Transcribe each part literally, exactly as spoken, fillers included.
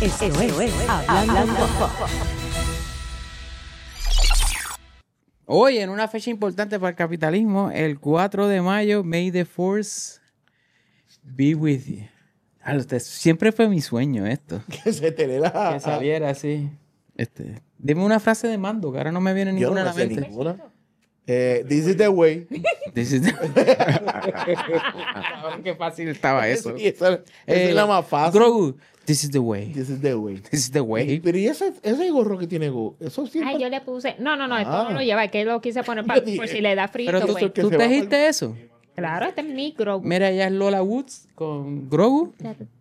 Esto es Hablando Pop. Hoy, en una fecha importante para el capitalismo, el cuatro de mayo, May the Force be with you. Ah, usted- siempre fue mi sueño esto. Que se te le la... Que saliera así. Este, dime una frase de Mando, que ahora no me viene Yo ninguna no a me la sé mente. ninguna. Eh, this is the way. This is the- Qué fácil estaba eso. Sí, esa, esa Eh, es la más fácil. Grogu, this is the way. This is the way. This is the way. Pero ¿y ese, ese gorro que tiene Go? Eso siempre... Ay, yo le puse. No, no, no, esto Ah. no lo lleva, es que lo quise poner Yo para, dije, por si le da frío. Pero tú, Pues. que ¿tú se va tejiste eso. Claro, este es mi Grogu. Mira, ella es Lola Woods con Grogu.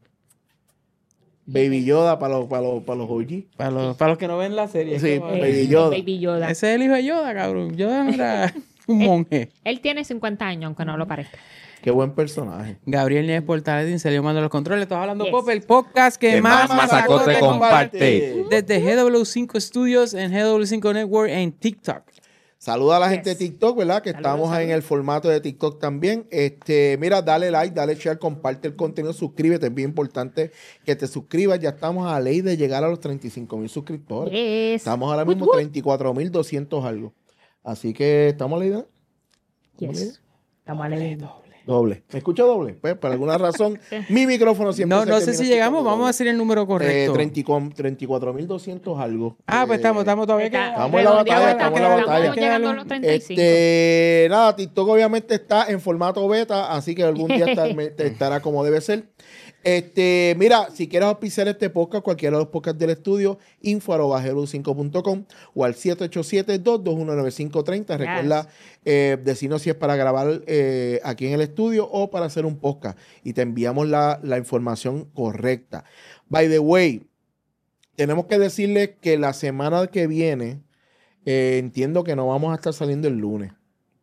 Baby Yoda para los, para los, para los O G. Para los, para los que no ven la serie. Sí, como- Eh, Baby Yoda. Baby Yoda. Ese es el hijo de Yoda, cabrón. Yoda no era un monje. Él tiene cincuenta años, aunque no lo parezca. Qué buen personaje. Gabriel Nieves Portaledín salió mando los controles. Estás hablando Yes. Pop, el podcast que Que más más mazacote comparte. Desde G W cinco Studios en G W cinco Network en TikTok. Saluda a la Yes. gente de TikTok, ¿verdad? Que Saludos, estamos en saludos. el formato de TikTok también. Este, mira, dale like, dale share, comparte el contenido, suscríbete. Es bien importante que te suscribas. Ya estamos a la ley de llegar a los treinta y cinco mil suscriptores. Yes. Estamos ahora Woot, mismo woot. treinta y cuatro mil doscientos algo. Así que estamos a la ley de... Yes. Estamos alegres. Doble. ¿Me escucho doble? Pues por alguna razón, mi micrófono siempre No, se no sé termina si llegamos. escuchando Vamos a doble. decir el número correcto. Eh, treinta y cuatro mil doscientos algo. Ah, pues Eh, estamos, estamos todavía. Está- queda- Estamos en la redondeado batalla, está, estamos en la que batalla. Estamos llegando a los treinta y cinco. Este, nada, TikTok obviamente está en formato beta, así que algún día está- me- te estará como debe ser. Este, mira, si quieres auspiciar este podcast, cualquiera de los podcasts del estudio, info arroba g w cinco punto com o al siete ocho siete, dos dos uno, nueve cinco tres cero. Recuerda eh, decirnos si es para grabar eh, aquí en el estudio o para hacer un podcast y te enviamos la, la información correcta. By the way, tenemos que decirles que la semana que viene eh, entiendo que no vamos a estar saliendo el lunes.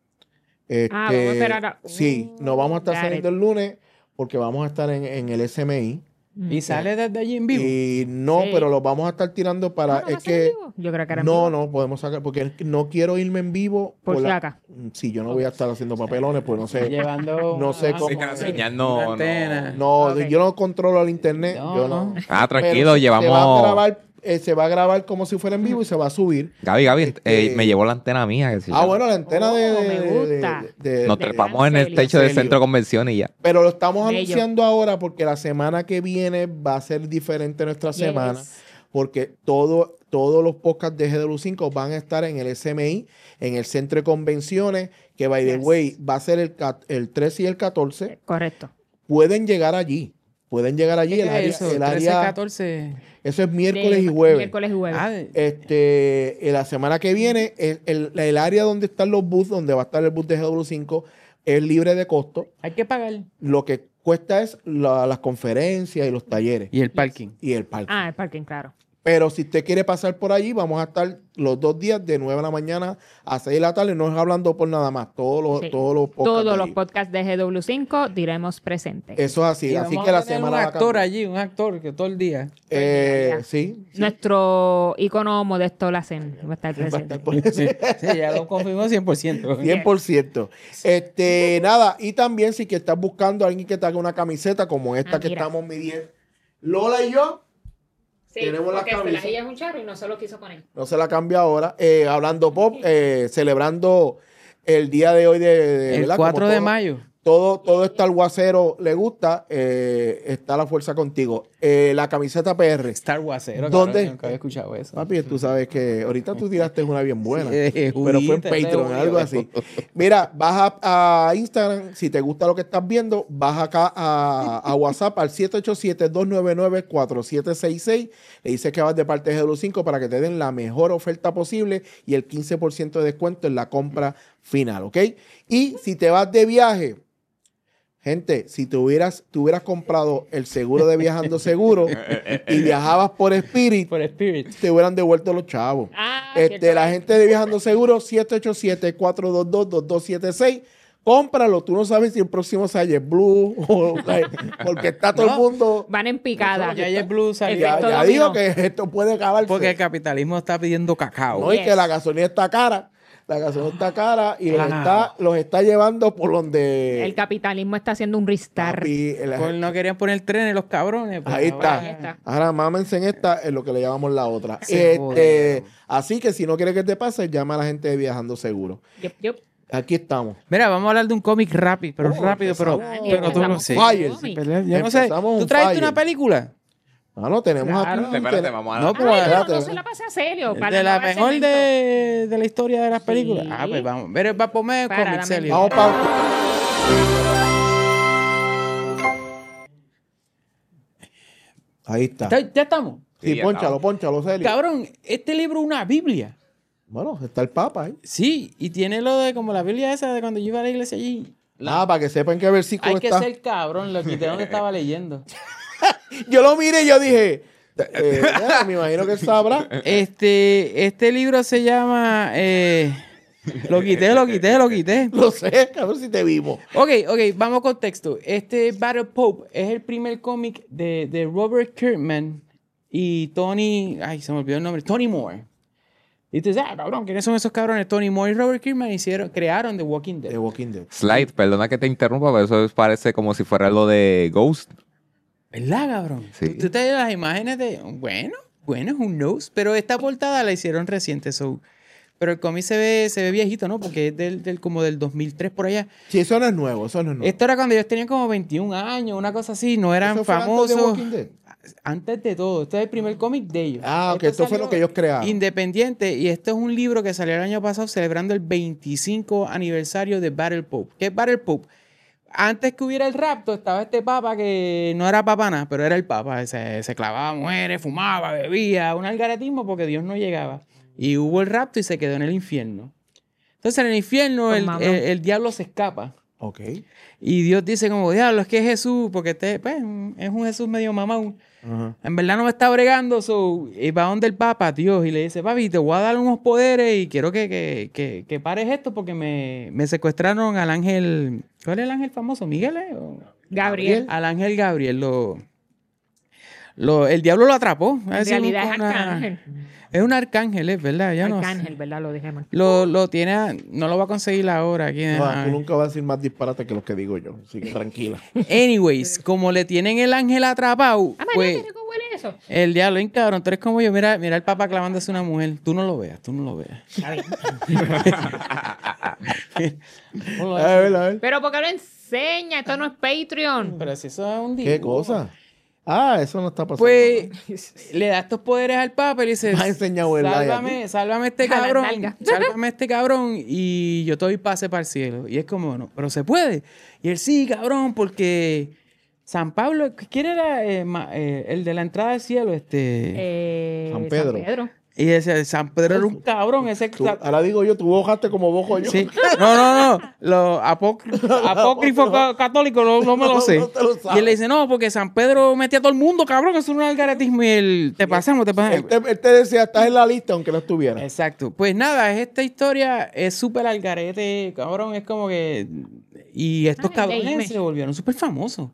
Este, Ah, vamos a esperar a- Sí, no vamos a estar Got saliendo it. el lunes porque vamos a estar en, en el S M I. Y sale desde allí en vivo. Y no, Sí. pero lo vamos a estar tirando para... Ah, ¿no va es a ser en que vivo? Yo creo que era en no, vivo. no podemos sacar porque no quiero irme en vivo. Por si la- acá. Sí, yo no voy a estar haciendo papelones, pues no sé. Llevando. No sé una- cómo- Sí, que la señal no- una antena. No, Ok. yo no controlo el internet. No, yo no. no. Ah, Pero tranquilo, se- llevamos... Se va a grabar, eh, se va a grabar como si fuera en vivo y se va a subir. Gaby, Gaby, Este- eh, me llevó la antena mía. Que se Ah, llama. bueno, la antena de, Oh, de- me de- gusta. de- de- Nos de- trepamos en el Celio. techo del Celio. centro de convenciones y ya. Pero lo estamos Bello. anunciando ahora porque la semana que viene va a ser diferente nuestra Yes. semana. Porque todo, todos los podcasts de G W cinco van a estar en el S M I, en el centro de convenciones, que by the Yes. way va a ser el, ca- el trece y el catorce. Correcto. Pueden llegar allí. Pueden llegar allí. ¿Qué El es área, eso? el trece, área- catorce. eso es miércoles De- y jueves. Miércoles y jueves. Ah, de- Este, en la semana que viene, el, el- el área donde están los booths, donde va a estar el booth de G W cinco, es libre de costo. hay que pagar. Lo que cuesta es la- las conferencias y los talleres Y el parking. y el parque. Ah, el parking, claro. Pero si usted quiere pasar por allí, vamos a estar los dos días de nueve de la mañana a seis de la tarde. No es hablando por nada más. Todos los, Sí. todos los podcasts Todos de los allí. podcasts de G W cinco diremos presente. Eso es así. Y Así vamos que a la tener semana un va a actor cambiar. allí, un actor que todo el día. Eh, Ya. sí. sí. Nuestro ícono Modesto Lacen va a estar Va a presente. estar por ese- Sí, ya lo confirmó cien por ciento. cien por ciento. Este, nada, y también si que estás buscando a alguien que te haga una camiseta como esta Ah, que mira. estamos midiendo, Lola y yo, Sí, Tenemos las porque camisas. Felajilla es un charro y no se lo quiso poner. no se la cambia ahora, eh, hablando pop, eh, celebrando el día de hoy de, de- El ¿verdad? cuatro Como de todo- mayo. Todo, todo este alguacero le gusta, eh, está la fuerza contigo. Eh, la camiseta P R. Star Warsero. ¿Dónde? cabrón, nunca había escuchado eso. Papi, tú sabes que ahorita tú tiraste una bien buena, Sí, pero fue en Judita, Patreon, ese algo judío. así. Mira, vas a, a Instagram, si te gusta lo que estás viendo, vas acá a, a WhatsApp al siete ocho siete, dos nueve nueve, cuatro siete seis seis. Le dices que vas de parte de G W cinco para que te den la mejor oferta posible y el quince por ciento de descuento en la compra final, ¿ok? Y si te vas de viaje, gente, si te hubieras, te hubieras comprado el seguro de Viajando Seguro y viajabas por Spirit, Por Spirit. te hubieran devuelto los chavos. Ah, Este, cierto. la gente de Viajando Seguro, siete ocho siete, cuatro dos dos, dos dos siete seis. Cómpralo. Tú no sabes si el próximo sale Blue o porque está todo No. el mundo. Van en picada. Ya JetBlue salió. Ya, Efecto ya dominó. digo que esto puede acabar. Porque el capitalismo está pidiendo cacao. No, y Yes. que la gasolina está cara. La gasolina está cara y los, Ah. está, los está llevando por donde... El capitalismo está haciendo un restart. Papi, el- Pues no querían poner trenes los cabrones. pues Ahí ahora- está. Ahí está. Ahora mámense en esta, en lo que le llamamos la otra. Se Este, jodieron. así que si no quiere que te pase, llama a la gente de Viajando Seguro. Yup, yup. Aquí estamos. Mira, vamos a hablar de un cómic rápido, pero Oh, rápido, pero, empezamos- pero tú no empezamos sé. con Fire. cómic. ¿Verdad? Yo no sé. Empezamos ¿Tú on trajiste fire. una película? Ah, no, tenemos Claro. aquí. Espérate, ten- vamos a No, la... pero Ay, pero espérate. no se la pase a Celio. para De no la hacer mejor cemento. de, de la historia de las películas. Sí. Ah, pues vamos. Ver, va a poner Para, cómic, dame- Celio. Vamos para... Ahí está. ¿Ya, ya estamos? Sí, Sí, ya ponchalo, estamos. ponchalo, Celio. Cabrón, este libro es una Biblia. Bueno, está el Papa ahí. Sí, y tiene lo de como la Biblia esa de cuando yo iba a la iglesia allí. Ah, para que sepan qué versículo Hay que está. ser cabrón, lo quité donde estaba leyendo. Yo lo miré y yo dije, eh, ya, me imagino que él sabrá. Este, este libro se llama eh, Lo quité, lo quité, lo quité. Lo sé, a ver si te vimos. Ok, ok, vamos con texto. Este Battle Pope es el primer cómic de, de Robert Kirkman y Tony... Ay, se me olvidó el nombre. Tony Moore. Y tú dices, ah, cabrón, ¿quiénes son esos cabrones? Tony Moore y Robert Kirkman hicieron, crearon The Walking Dead. The Walking Dead. Slide, perdona que te interrumpa, pero eso parece como si fuera lo de Ghost. ¿Verdad, cabrón? Sí. Tú, tú te ves las imágenes de... Bueno, bueno, who knows. Pero esta portada la hicieron reciente, so... Pero el cómic se ve, se ve viejito, ¿no? Porque es del, del, como del dos mil tres por allá. Sí, eso no es nuevo, eso no es nuevo. Esto era cuando ellos tenían como veintiún años, una cosa así. No eran ¿Eso fue antes de famosos. Walking Dead? Antes de todo. Este es el primer cómic de ellos. Ah, ok, esto fue salió lo que ellos crearon. Independiente. Y este es un libro que salió el año pasado celebrando el veinticinco aniversario de Battle Pope. ¿Qué es Battle Pope? Antes que hubiera el rapto, estaba este papa que no era papa nada, pero era el papa. Se, se clavaba mujeres, fumaba, bebía. Un algaretismo porque Dios no llegaba. Y hubo el rapto y se quedó en el infierno. Entonces en el infierno Pues, el, mamá. el- el diablo se escapa. Ok. Y Dios dice como, diablo, es que Jesús, porque este pues, es un Jesús medio mamón. Ajá. En verdad no me está bregando, so, y va donde el Papa, Dios, y le dice, papi, te voy a dar unos poderes y quiero que, que, que, que pares esto porque me, me secuestraron al ángel, ¿cuál es el ángel famoso? ¿Miguel? eh? ¿O? Gabriel. Al ángel Gabriel, lo, lo, el diablo lo atrapó. En Así realidad es como una- arcángel. Es un arcángel, es verdad, ya no sé. Arcángel, ¿verdad? Lo dije mal. Lo, lo tiene, a- no lo va a conseguir ahora. Aquí, No, ah. tú nunca vas a decir más disparate que los que digo yo. Así que tranquila. Anyways, como le tienen el ángel atrapado, Ah, pues... María, ¿qué rico huele eso? El diablo, bien cabrón, tú eres como yo. Mira, mira el papá clavándose una mujer. Tú no lo veas, tú no lo veas. Está bien. Ponlo A ahí. ver, a ver. Pero porque lo enseña, esto no es Patreon. Pero si eso es un dibujo. ¿Qué cosa? Ah, eso no está pasando. Pues le da estos poderes al papa y le dice: Me ha enseñado el like Sálvame, sálvame este A la cabrón. nalga. Sálvame este cabrón y yo te doy pase para el cielo. Y es como, no, pero se puede. Y él, sí, cabrón, porque San Pablo, ¿quién era eh, ma- eh, el de la entrada al cielo? Este. Eh, San Pedro. Y ese San Pedro era un cabrón. Ese Tú- ahora digo yo, tú bojaste como bojo yo. Sí. No, no, no. Los apócri- apócrifos ca- católicos no, no me lo sé. No te lo sabes. Y él le dice, no, porque San Pedro metía a todo el mundo, cabrón, eso es un algaretismo. Y él, te pasamos, te Él pasamos. te, él te decía, estás en la lista aunque no estuviera. Exacto. Pues nada, esta historia es súper algarete, cabrón. Es como que... Y estos Ay, cabrones dime. se volvieron súper famosos.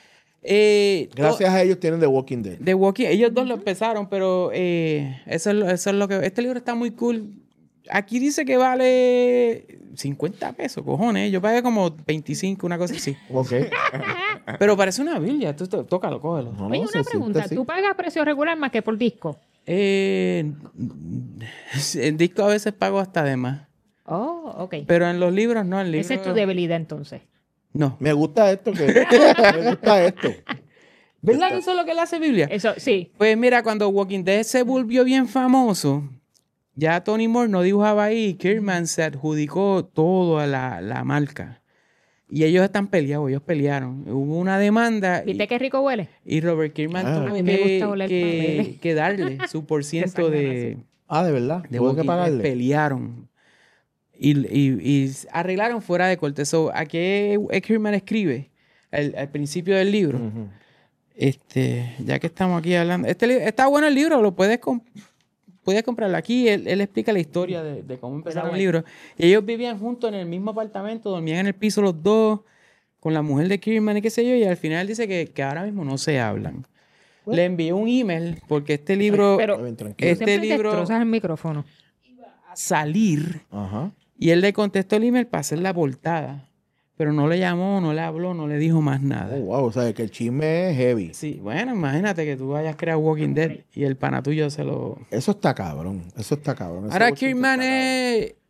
Eh, Gracias a ellos tienen The Walking Dead. The Walking, ellos dos lo empezaron, pero eh, eso, es lo, eso es lo que... Este libro está muy cool. Aquí dice que vale cincuenta pesos, cojones. Yo pagué como veinticinco, una cosa así. Ok. Pero parece una Biblia. Tú, tú- tócalo, cógelo. No, Oye, no, una se pregunta. siente así. ¿Tú pagas precio regular más que por disco? Eh, en disco a veces pago hasta de más. Oh, ok. Pero en los libros no. En libros, Esa es tu debilidad entonces. No. Me gusta esto. Que, me gusta esto. ¿Verdad que eso es lo que le hace Biblia? Eso, sí. Pues mira, cuando Walking Dead se volvió bien famoso, ya Tony Moore no dibujaba ahí. Kirkman se adjudicó toda la, la marca. Y ellos están peleados, ellos pelearon. Hubo una demanda y, ¿Viste qué rico huele? y Robert Kirkman Ah. tuvo A mí me que, gusta oler que- papeles. que darle su por ciento de, Ah, de verdad. de Tuvo que Walking Dead. pagarle. Pelearon. Y, y- y arreglaron fuera de corte. So, aquí Kirkman escribe al, al principio del libro. Ujú. Este, ya que estamos aquí hablando. Este, li- está bueno el libro, lo puedes, comp- puedes comprarlo. Aquí él, él explica la historia de, de cómo empezaron el bueno. libro. Y ellos vivían juntos en el mismo apartamento, dormían en el piso los dos, con la mujer de Kirkman y qué sé yo, y al final dice que, que ahora mismo no se hablan. Le envié un email porque este libro Pero Está bien, tranquilo. este siempre te libro destrozas el micrófono. a salir Ajá. Y él le contestó el email para hacer la portada. Pero no le llamó, no le habló, no le dijo más nada. Oh, wow, o sea, que el chisme es heavy. Sí, bueno, imagínate que tú hayas creado Walking Dead y el pana tuyo se lo... Eso está cabrón. Eso está cabrón. Ese Ahora bochinche Kirkman está cabrón. es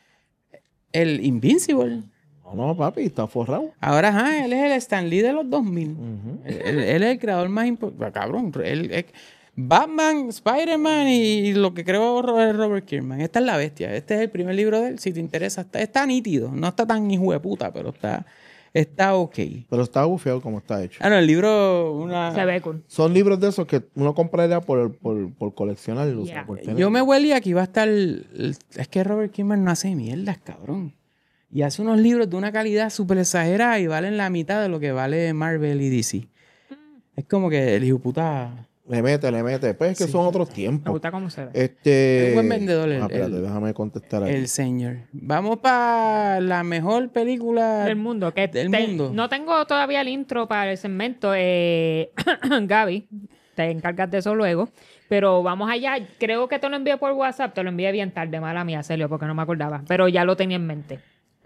el Invincible. No, no, papi, está forrado. Ahora, ajá, él es el Stan Lee de los dos mil. Ujú. él, él- él es el creador más importante. Cabrón, él es Batman, Spider-Man y lo que creó Ro- Robert Kirkman. Esta es la bestia. Este es el primer libro de él. Si te interesa, está, está nítido. No está tan hijo de puta, pero está, está ok. Pero está bufeado como está hecho. Ah, no, el libro, una... Se ve cool. Son libros de esos que uno compraría por, por, por coleccionarlos. o sea, Ya. por tener- Yo me huelía que iba a estar... Es que Robert Kirkman no hace mierdas, cabrón. Y hace unos libros de una calidad súper exagerada y valen la mitad de lo que vale Marvel y D C. Es como que el hijo de puta... Le mete, le mete. Pues es que Sí. son otros Me tiempos. gusta cómo se ve. Este... Es un buen vendedor, el- Ah, espérate, el- déjame contestar aquí. El señor. Vamos para la mejor película Del mundo. Que del te- mundo. No tengo todavía el intro para el segmento. Eh, Gaby, te encargas de eso luego. Pero vamos allá. Creo que te lo envié por WhatsApp. Te lo envié bien tarde. Mala mía, Celio, porque no me acordaba. Pero ya lo tenía en mente.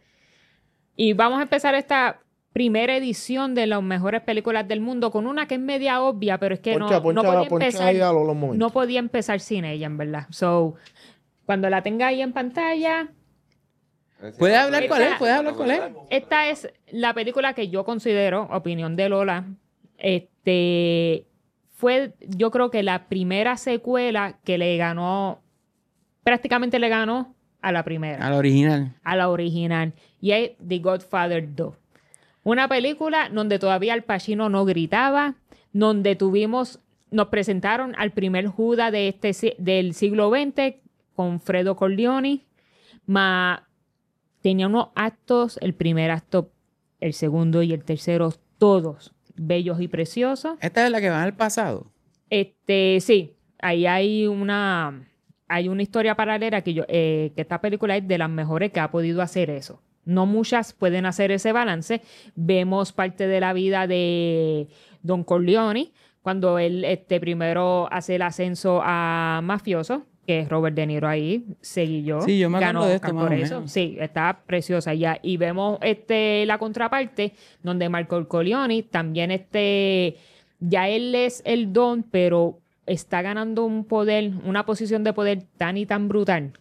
Y vamos a empezar esta primera edición de las mejores películas del mundo con una que es media obvia, pero es que Poncha, no, poncha, no podía poncha empezar. ahí a los, los momentos. No podía empezar sin ella, en verdad. So, cuando la tenga ahí en pantalla, ¿Puedes hablar Esta- cuál es? ¿Puedes hablar cuál es? esta es la película que yo considero, opinión de Lola, este, fue yo creo que la primera secuela que le ganó, prácticamente le ganó a la primera, Al original. a la original, y es The Godfather dos. Una película donde todavía Al Pacino no gritaba, donde tuvimos, nos presentaron al primer Judas de este, si- del siglo veinte con Fredo Corleone, más tenía unos actos, el primer acto, el segundo y el tercero, todos bellos y preciosos. Esta es la que va al pasado. Este, sí, ahí hay una, hay una historia paralela que yo, eh, que esta película es de las mejores que ha podido hacer eso. No muchas pueden hacer ese balance. Vemos parte de la vida de Don Corleone, cuando él este, primero hace el ascenso a mafioso, que es Robert De Niro ahí, seguí yo. Sí, yo me acuerdo Ganó de esto, Oscar más por o eso. menos. Sí, está preciosa ya. Y vemos este, la contraparte, donde Marco Corleone también este, ya él es el don, pero está ganando un poder, una posición de poder tan y tan brutal.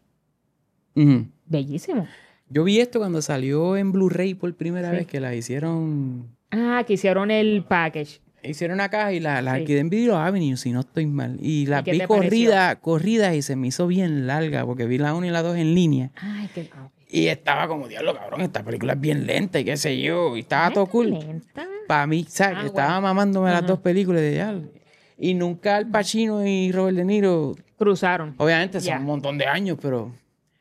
Ujú. Bellísimo. Yo vi esto cuando salió en Blu-ray por primera Sí. vez, que la hicieron... Ah, que hicieron el package. Hicieron una caja y la, la Sí. alquilé en Video Avenue, si no estoy mal. Y la ¿Y qué vi te corrida, corrida y se me hizo bien larga, porque vi la uno y la dos en línea. Ay, qué... Y estaba como, diablo, cabrón, esta película es bien lenta y qué sé yo. Y estaba todo cool. Lenta. Para mí, ¿sabes? Ah, Que estaba bueno. mamándome las Ajá. dos películas de diablo. Y nunca Al Pacino y Robert De Niro, Cruzaron. obviamente son Ya. un montón de años, pero...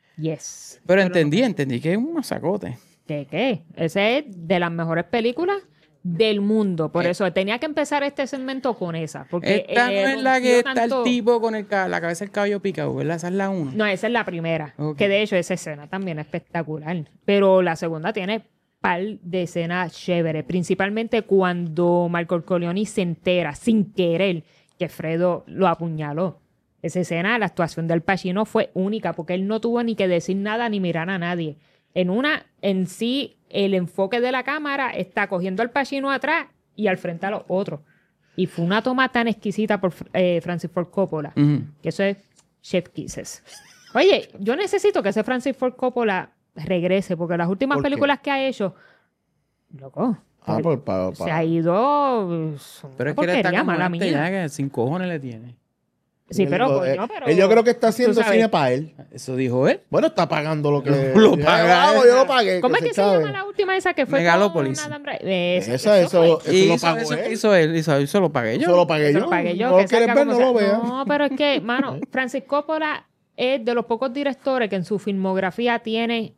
Yes. Pero entendí, entendí que es un masacote. ¿Qué qué? Ese es de las mejores películas del mundo. Por Eh. eso tenía que empezar este segmento con esa. Porque Esta eh, no es la que rompió está tanto- el tipo con el ca- la cabeza del caballo picado, ¿verdad? Esa es la uno. No, esa es la primera. Ok. Que de hecho esa escena también es espectacular. Pero la segunda tiene par de escenas chéveres. Principalmente cuando Marco Corleone se entera, sin querer, que Fredo lo apuñaló. Esa escena, la actuación del Pacino fue única porque él no tuvo ni que decir nada ni mirar a nadie. En una, en sí, el enfoque de la cámara está cogiendo al Pacino atrás y al frente a los otros. Y fue una toma tan exquisita por eh, Francis Ford Coppola, Ujú. que eso es Chef Kisses. Oye, yo necesito que ese Francis Ford Coppola regrese porque las últimas ¿Por qué? películas que ha hecho, loco, Ah, por, pa- se pa- ha ido... son Pero es una que él está porquería, como mala este mía. ya que sin cojones le tiene. Sí, él pero, dijo, coño, eh, pero... él yo creo que está haciendo tú sabes. cine para él. Eso dijo él. Bueno, está pagando lo que... Lo yo paga hago, él. yo lo pagué. ¿Cómo es que se sabe. llama la última esa que fue Megalopolis. con Adam Driver? Esa, Esa, eso eso, fue. eso Y lo hizo pagó eso que él. hizo él, hizo, eso lo pagué yo. Eso lo pagué Eso yo. lo pagué yo. No que lo quieres salga ver, como no lo sea. veas. No, pero es que, mano, Francis Coppola es de los pocos directores que en su filmografía tiene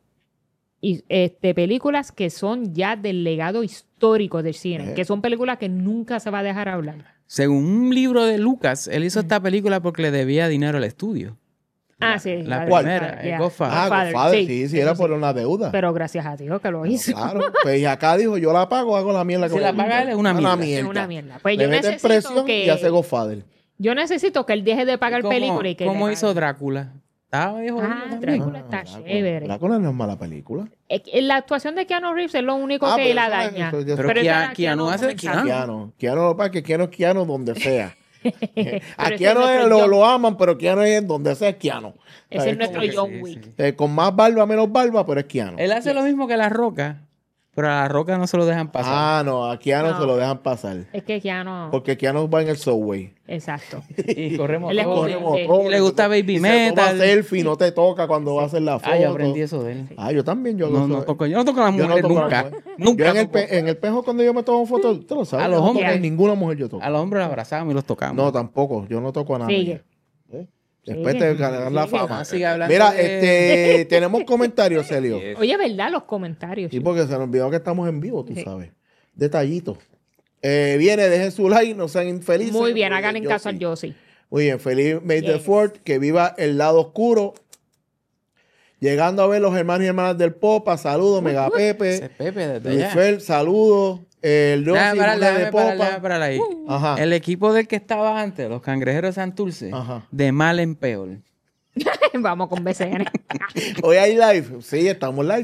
y, este, películas que son ya del legado histórico del cine, Eh. que son películas que nunca se va a dejar hablar. Según un libro de Lucas, él hizo esta película porque le debía dinero al estudio. Ah, sí. La ¿Cuál? primera, Yeah. el Godfather. Ah, Godfather, Godfather, sí, sí, sí, eso era sí. por una deuda. Pero gracias a Dios que lo hizo. Claro, pues y acá dijo, yo la pago, hago la mierda. Si con la él. paga él, es una mierda. Es una mierda. Pues Le yo meten necesito presión que... y hace Godfather. Yo necesito que él deje de pagar ¿Cómo, películas y que cómo le hizo pague. Drácula? Estaba medio jodido Ah, también. Drácula está Drácula. chévere. Drácula no es mala película. Es que La actuación de Keanu Reeves es lo único Ah, que pero la eso es- daña. eso ya- Pero ese Keanu- era Keanu hace de comenzando. Keanu. Keanu lo que pasa es que Keanu es Keanu donde sea. Pero A ese Keanu es nuestro lo, John- lo aman, pero Keanu es donde sea es Keanu. Ese ¿Sabes? es nuestro que John sí, Wick. sí. Eh, con más barba, menos barba, pero es Keanu. Él hace lo mismo que La Roca, pero a La Roca no se lo dejan pasar. Ah, no, a Keanu No. se lo dejan pasar. Es que Keanu... Porque Keanu va en el subway. Exacto. Y corremos Él es todos. corre- Corre eh, motor, y le gusta Baby y se Metal. toma selfie, no te toca cuando va a hacer la foto. Ah, yo aprendí eso de él. Ah, yo también. Yo, No, lo no soy. toco, yo no toco a las Yo no mujeres toco a las nunca. mujeres. Nunca. Yo en el, toco. pe- en el pejo cuando yo me tomo fotos, tú lo sabes. A los yo no hombres. toco a ninguna mujer yo toco. A los hombres los abrazamos y los tocamos. No, tampoco. Yo no toco a nadie. Sigue. ¿Eh? Después Sigue. te ganan la Sigue. fama. Ah, sigue hablando Mira, de- este, tenemos comentarios, Celio. Yes. Oye, ¿verdad? Los comentarios. Sí, porque se nos olvidó que estamos en vivo, tú Sí. sabes. Detallitos. Eh, viene, dejen su like, no sean infelices. Muy bien, hagan en yo caso sí. al Yossi. Muy bien, feliz May the Yes. fourth, que viva el lado oscuro. Llegando a ver los hermanos y hermanas del Popa, saludos, Mega Ese Pepe, Pepe desde Luis allá. Fer, saludos. El Rosy, Déjame parar, Mona de déjame parar, Popa. déjame parar ahí. Ajá. El equipo del que estaba antes, los cangrejeros de Santurce, Ajá. de mal en peor. Vamos con B C N. Hoy hay live, sí, estamos live.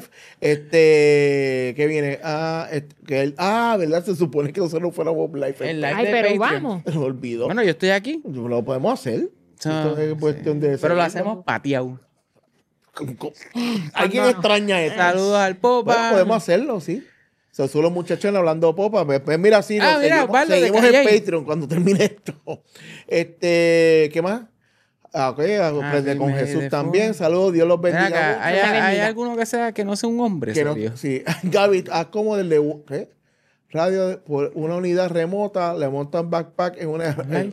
Este, ¿qué viene? Ah, este, que el- ah, ¿verdad? Se supone que nosotros fuéramos live. El live Ay, de pero Patreon. vamos. Se me olvidó. Bueno, yo estoy aquí. Lo podemos hacer. Ah, Esto es cuestión sí. de Pero lo seguirlo. hacemos pateado. ¿Alguien no. extraña eso? Saludos al Popa. Bueno, podemos hacerlo, sí. So, son los muchachos hablando popa. Pues, pues mira, sí, Ah, nos mira, seguimos, Osvaldo de seguimos en Calle. Patreon cuando termine esto. Este, ¿qué más? Ah, ok, aprende sí, con me Jesús de también. fondo. Saludos, Dios los Ven bendiga. acá, mucho. ¿hay, Dios te hay bendiga. alguno que sea que no sea un hombre, Que no- serio? sí. Gaby, haz como del de ¿qué? Radio de- por una unidad remota, le montan backpack en una. Ay.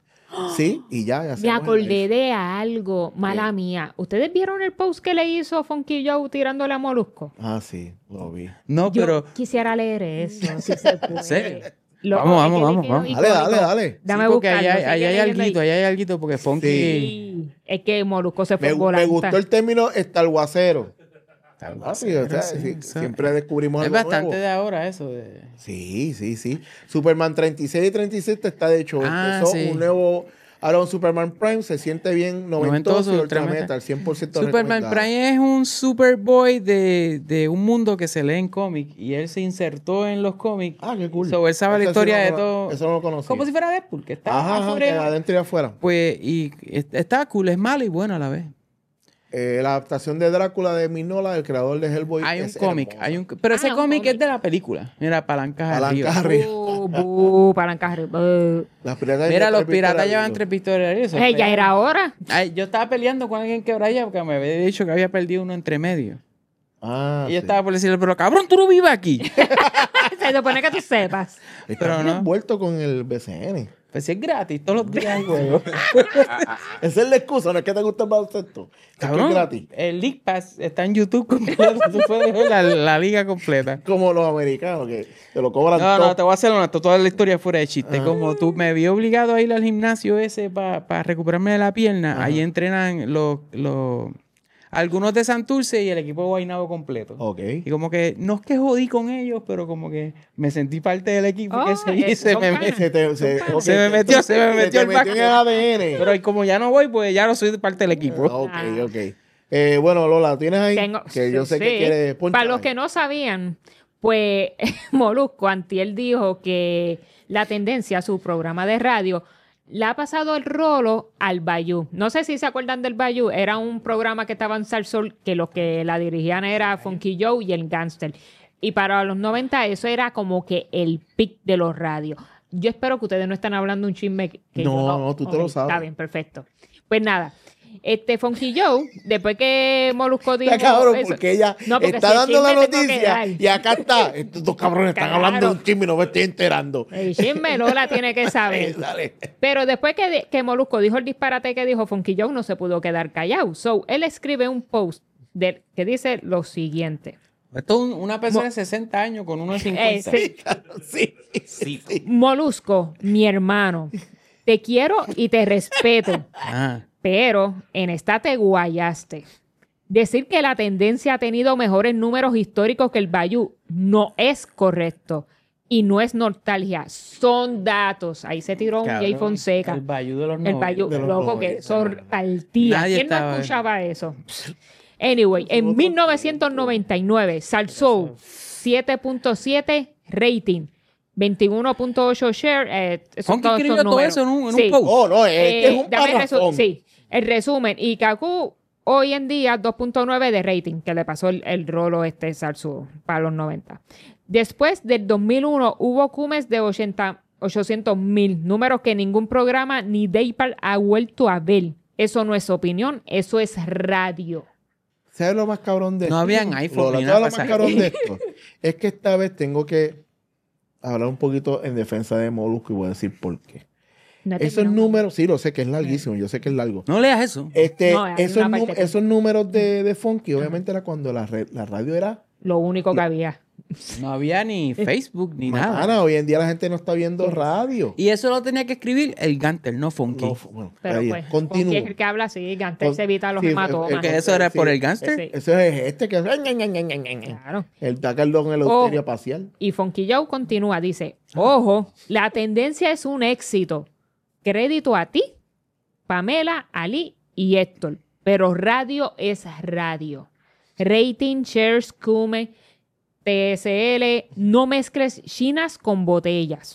Sí, y ya, ya Me hacemos el acordé live. de algo, mala mía. ¿Ustedes vieron el post que le hizo Funky Joe tirándole a Molusco? Ah, sí, lo vi. No, Yo pero quisiera leer eso, si se puede. serio? Lo- Vamos, es que vamos, le vamos, quedó vamos. Dale, icónico. dale, dale. Dame sí, porque ahí buscarlo, hay, ahí sigue hay leyendo alguito, ahí. ahí hay alguito, porque Funky... Sí, es que Molusco se fue Me, en me volanta. gustó el término estalguacero. Tal Ah, vez, sí, o sea, sí, sí, eso- siempre descubrimos Es algo bastante nuevo. de ahora eso. De... Sí, sí, sí. Superman treinta y seis y treinta y siete está de hecho. Ah, Empezó sí. un nuevo. Ahora un Superman Prime se siente bien noventoso, Noventoso, y ultra ultra metal, cien por ciento Superman recomendado. Prime es un Superboy de, de un mundo que se lee en cómic y él se insertó en los cómics. Ah, qué cool. So, él sabe la Ese sí historia no de lo- todo. Eso no lo conocía. Como si fuera Deadpool, que está Ajá, ajá, afuera. que adentro y afuera. Pues, y est- está cool, es malo y bueno a la vez. Eh, la adaptación de Drácula de Mignola, el creador de Hellboy. Hay un es cómic, hermosa. hay un, pero ese Ah, un cómic cómic. es de la película. Mira, palancas Palancas arriba. arriba. Bu, bu, palancas arriba. Bu. Las piratas Mira, llevan los tres piratas pistolas llevan arriba. tres pistolas. Eso Eh, fue- ya era hora. Ay, yo estaba peleando con alguien que allá porque me había dicho que había perdido uno entre medio. Ah, y yo sí. estaba por decirle, pero cabrón, tú no vives aquí. Se supone que tú sepas. Está pero bien no. envuelto con el B C N. Pues si es gratis, todos los días hay juego. Esa es la excusa, no es que te guste el baloncesto. Es que Cabrón, es gratis. el League Pass está en YouTube completo. Tú puedes ver la, la liga completa. Como los americanos, que te lo cobran No, todo. no, te voy a hacer honesto. Toda la historia fuera de chiste. Como tú me vi obligado a ir al gimnasio ese para recuperarme de la pierna, Ajá. ahí entrenan los, los algunos de Santurce y el equipo de Guaynabo completo. Ok. Y como que no es que jodí con ellos, pero como que me sentí parte del equipo Oh, que se, eh, y se son me panas. metió. Se, te- se- ok, Se me metió, se me metió te el metió en el bajo. A D N. Pero y como ya no voy, pues ya no soy parte del equipo. Ok, Ah. ok. Eh, bueno, Lola, ¿tienes ahí? Tengo- que yo sé sí. que quieres... poncha Para los ahí. que no sabían, pues Molusco antier dijo que la tendencia a su programa de radio le ha pasado el rolo al Bayou. No sé si se acuerdan del Bayou. Era un programa que estaba en Salsol que los que la dirigían era Funky Joe y el Gangster. Y para los noventa eso era como que el pic de los radios. Yo espero que ustedes no están hablando un chisme que que No, yo no, tú te Ok, lo sabes. Está bien, perfecto. Pues nada, este Funky Joe, después que Molusco dijo Está cabrón, eso- porque ella No, porque está si el dando la chisme tengo que noticia dar. y acá está. Estos dos cabrones están Claro. hablando de un chisme y no me estoy enterando. El chisme Lola tiene que saber. Dale. Pero después que, de- que Molusco dijo el disparate que dijo Funky Joe, no se pudo quedar callado. So, él escribe un post de- que dice lo siguiente. Esto es un- una persona de sesenta años con uno de cincuenta. Eh, sí. Sí, sí. Molusco, mi hermano, te quiero y te respeto, Ah. pero en esta te guayaste. Decir que la tendencia ha tenido mejores números históricos que el Bayou no es correcto. Y no es nostalgia, son datos. Ahí se tiró un Cabrón, Jay Fonseca. El Bayou de los El noventa. Bayou, de los loco, noventa. que eso partía. Nadie ¿Quién no estaba- escuchaba eso? Anyway, en mil novecientos noventa y nueve, Salsoul, siete punto siete rating, veintiuno punto ocho share. Eh, esos Funky todos son escribió todo números. eso en un, en un Sí. post. Oh, no, este Eh, es un dame el resu- parrafón. Sí, el resumen. Y Kaku, hoy en día, dos punto nueve de rating, que le pasó el, el rolo este Salsoul para los noventa. Después del dos mil uno, hubo cumes de ochenta, ochocientos mil, números que ningún programa ni Daypal ha vuelto a ver. Eso no es opinión, eso es radio. ¿Sabes lo más cabrón de esto? No habían iPhone Lo, ni lo nada más para cabrón de esto es que esta vez tengo que hablar un poquito en defensa de Molusco y voy a decir por qué. No he Esos terminado. números, sí, lo sé que es larguísimo, yo sé que es largo. No leas eso. Este, No, hay esos, una nu- parte que- esos números de, de Funky, obviamente era cuando la, re- la radio era... Lo único que había. No había ni Facebook ni nada. Ana, hoy en día la gente no está viendo radio. Y eso lo tenía que escribir el Gantel, no Funky. No, bueno, Pero ahí, pues, continúo. Funky es el que habla así, Gantel Con- se evita los sí, hematomas. el- Porque eso era sí. por el gangster. Sí. Eso es este que... Claro. El tacardón, el Oh. euterio facial. Y Funky Joe continúa, dice, ojo, la tendencia es un éxito. Crédito a ti, Pamela, Ali y Héctor. Pero radio es radio. Rating, shares, cume, T S L, no mezcles chinas con botellas.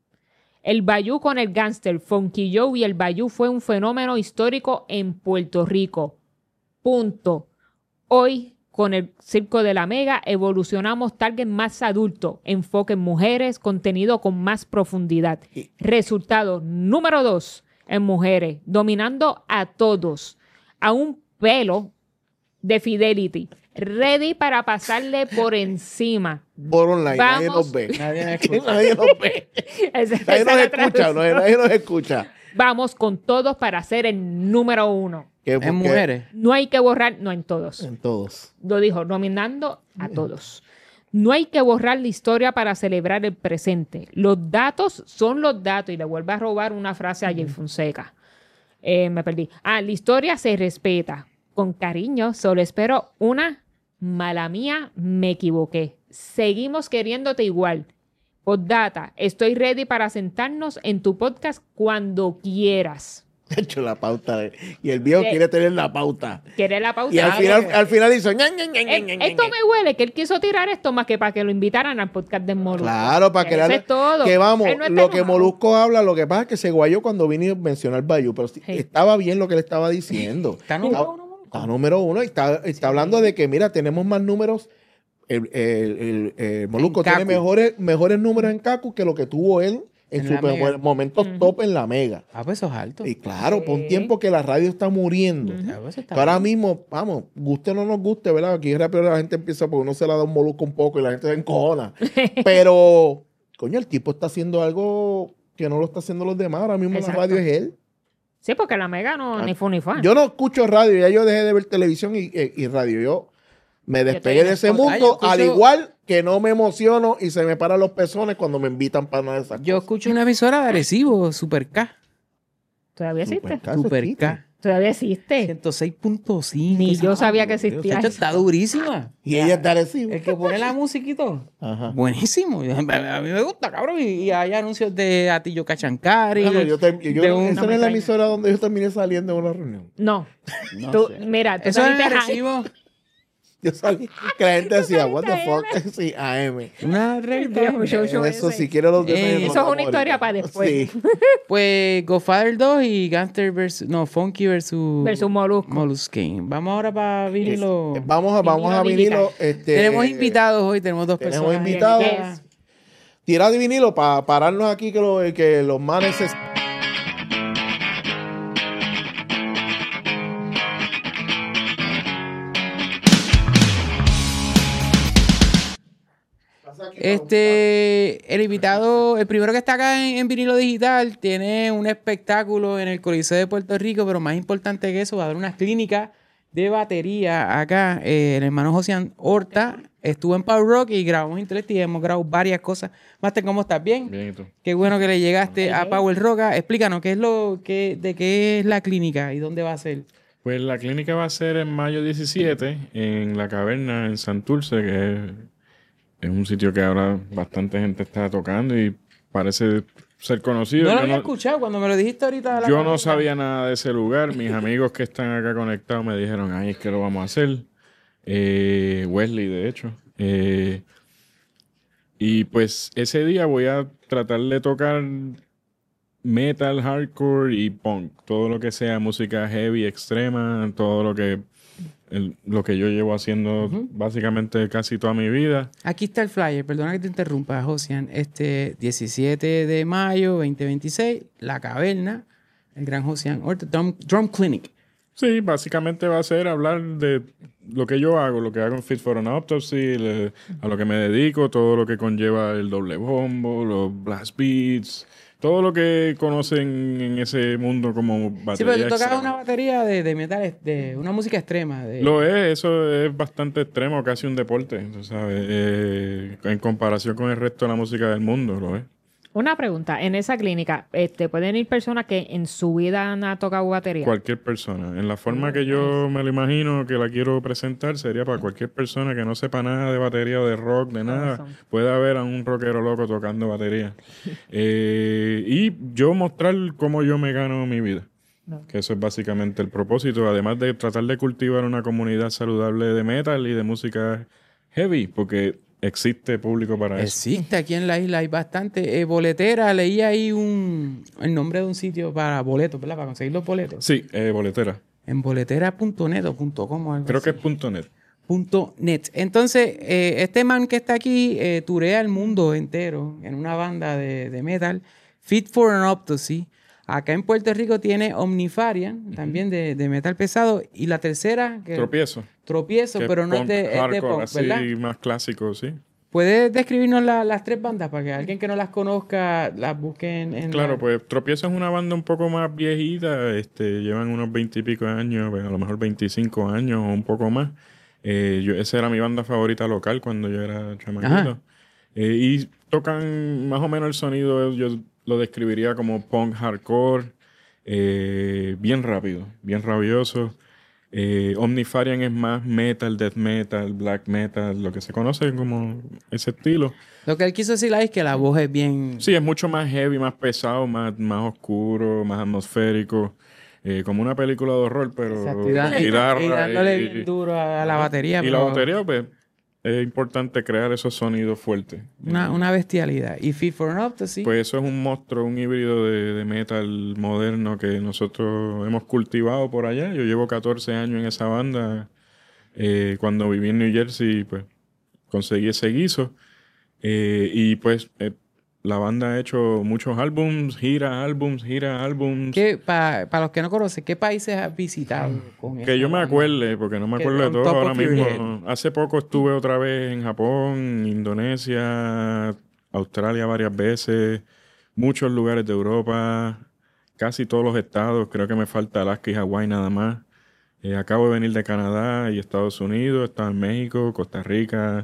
El Bayou con el gangster, Funky Joe y el Bayou fue un fenómeno histórico en Puerto Rico. Punto. Hoy, con el Circo de la Mega, evolucionamos target más adulto, enfoque en mujeres, contenido con más profundidad. Resultado número dos, en mujeres, dominando a todos, a un pelo de Fidelity, ready para pasarle por encima. Por online, nadie Vamos. nos ve. Nadie me escucha. Nadie nos ve. Esa- Nadie esa es nos la escucha, traducción. no, nadie nos escucha. Vamos con todos para ser el número uno. Que En porque- mujeres. No hay que borrar, no en todos. En todos. Lo dijo, nominando a todos. No hay que borrar la historia para celebrar el presente. Los datos son los datos. Y le vuelvo a robar una frase a Jay Fonseca. Eh, me perdí. Ah, la historia se respeta. Con cariño, solo espero una mala mía, me equivoqué. Seguimos queriéndote igual. Postdata, estoy ready para sentarnos en tu podcast cuando quieras. He hecho la pauta. de- y el viejo Sí. quiere tener la pauta. ¿Quieres la pausa? Y al Ah, final, que- al final hizo... ña, ña, ña, ña, Eh, ña, ña, esto ña. me huele que él quiso tirar esto más que para que lo invitaran al podcast de Molusco. Claro, para que Eso le es todo. Que vamos, Él no está lo que enojado. Molusco habla, lo que pasa es que se guayó cuando vino a mencionar Bayou, pero sí, Sí. estaba bien lo que le estaba diciendo. Está número uno, Molusco. Está número uno y está, está hablando de que, mira, tenemos más números. El, el, el- el Molusco En tiene Kaku. mejores, mejores números en Kaku que lo que tuvo él en, En sus la Mega. mejores momentos top en la Mega. Ah, pues eso es alto. Y claro, por un Sí. tiempo que la radio está muriendo. Ah, pues eso está Que ahora bien. mismo, vamos, guste o no nos guste, ¿verdad? Aquí rápido la gente empieza porque uno se la da un molusco un poco y la gente se encojona. Pero, coño, el tipo está haciendo algo que no lo está haciendo los demás. Ahora mismo Exacto. la radio es él. Sí, porque la Mega no, ni fue ni fue. Ah, Yo no escucho radio, ya yo dejé de ver televisión y, y- y radio. Yo me despegué estoy de ese en mundo, Spotify. Ah, yo al escucho- igual que no me emociono y se me paran los pezones cuando me invitan para una de esas Yo cosas. escucho una emisora de Arecibo, Super K. Todavía existe. Super K, eso Super existe. K. Todavía existe. ciento seis punto cinco. Ni yo sabía que Esto existía. está durísima. Y ella es de Arecibo. El que pone la musiquito. Ajá. Buenísimo. A mí me gusta, cabrón. Y, y hay anuncios de Atillo Cachancari. Bueno, yo te- yo- de un- esa no no me es la extraña. emisora donde yo terminé saliendo en una reunión. No. No Tú- sé. Mira, tú Eso es en saliste a- Arecibo. Yo salí, que la gente decía, what the saliste a fuck, sí, A M. Una viejo red. show, show Eso, ese. si quiero los Eh, detalles, eso nos es una vamos historia ahorita. para después. Sí. Pues Godfather dos y Gangster versus. No, Funky versus. Versus Molusco. Moluskin. Vamos ahora para vinilo. Vamos a, vamos a Vinilo vinilo. Este, Tenemos invitados hoy, tenemos dos tenemos personas. invitados. Yes. Tirar de vinilo para pararnos aquí que, lo- que los manes se... Este, el invitado, el primero que está acá en, en vinilo digital, tiene un espectáculo en el Coliseo de Puerto Rico, pero más importante que eso, va a haber unas clínicas de batería acá. Eh, el hermano José Horta estuvo en Power Rock y grabamos Intellect y hemos grabado varias cosas. Master, ¿cómo estás? ¿Bien? Bien, ¿y tú? Qué bueno que le llegaste a Power Rock. Explícanos, ¿qué es lo que, de qué es la clínica y dónde va a ser? Pues la clínica va a ser en mayo diecisiete en la caverna en Santurce, que es es un sitio que ahora bastante gente está tocando y parece ser conocido. No lo Yo había no- escuchado cuando me lo dijiste ahorita. a la Yo no cabeza. sabía nada de ese lugar. Mis amigos que están acá conectados me dijeron, ay, es que lo vamos a hacer. Eh, Wesley, de hecho. Eh, y pues ese día voy a tratar de tocar metal, hardcore y punk. Todo lo que sea música heavy, extrema, todo lo que, el- lo que yo llevo haciendo básicamente casi toda mi vida. Aquí está el flyer, perdona que te interrumpa, Josian. Este diecisiete de mayo veinte veintiséis, La Caverna, el gran Josian Horta, Drum, Drum Clinic. Sí, básicamente va a ser hablar de lo que yo hago, lo que hago en Fit for an Autopsy, le- a lo que me dedico, todo lo que conlleva el doble bombo, los blast beats, todo lo que conocen en ese mundo como batería Sí, pero tú tocas extrema. una batería de, de metal, de una música extrema. De, Lo es, eso es bastante extremo, casi un deporte, tú sabes, eh, en comparación con el resto de la música del mundo, lo es. Una pregunta, en esa clínica, este, ¿pueden ir personas que en su vida han tocado batería? Cualquier persona. En la forma que yo me lo imagino que la quiero presentar sería para cualquier persona que no sepa nada de batería o de rock, de nada. Awesome. Puede haber a un rockero loco tocando batería. Eh, y yo mostrar cómo yo me gano mi vida. No. Que eso es básicamente el propósito. Además de tratar de cultivar una comunidad saludable de metal y de música heavy. Porque existe público para eso. Existe aquí en la isla, hay bastante. Eh, boletera, leí ahí un, el nombre de un sitio para boletos, ¿verdad? Para conseguir los boletos. Sí, eh, boletera. En boletera punto net o punto com o algo Creo que así. es punto net. Punto net. Entonces, eh, este man que está aquí eh, turea el mundo entero en una banda de, de metal, Fit for an Autopsy. Acá en Puerto Rico tiene Omnifarian, también de, de metal pesado. Y la tercera, que Tropiezo. Tropiezo, Que pero no es punk, de, es de hardcore, punk, así, ¿verdad? más clásico, sí. ¿Puedes describirnos la- las tres bandas para que alguien que no las conozca las busque en, en Claro, la- pues Tropiezo es una banda un poco más viejita, este, llevan unos veinte y pico de años, pues, a lo mejor veinticinco años o un poco más. Eh, yo, esa era mi banda favorita local cuando yo era chamaquito. Ajá. Eh, y tocan más o menos el sonido, yo lo describiría como punk hardcore, eh, bien rápido, bien rabioso. Eh, Omnifarian es más metal, death metal, black metal, lo que se conoce como ese estilo. Lo que él quiso decir ahí es que la voz es bien... Sí, es mucho más heavy, más pesado, más, más oscuro, más atmosférico. Eh, como una película de horror, pero Exacto, y, da- con y- guitarra. y dándole y- bien duro a la batería. y la pero batería, pues, es importante crear esos sonidos fuertes. Una, una bestialidad. Y Fit for an Autopsy. Pues eso es un monstruo, un híbrido de, de metal moderno que nosotros hemos cultivado por allá. Yo llevo catorce años en esa banda. Eh, cuando viví en New Jersey, pues, conseguí ese guiso. Eh, y pues, eh, la banda ha hecho muchos álbums, gira álbums, gira álbums. Para los que no conocen, ¿qué países has visitado con Que esa yo me banda? acuerde, porque no me Que acuerdo de on todo top ahora of your mismo. Hace poco estuve otra vez en Japón, Indonesia, Australia varias veces, muchos lugares de Europa, casi todos los estados. Creo que me falta Alaska y Hawái nada más. Eh, acabo de venir de Canadá y Estados Unidos, he estado en México, Costa Rica,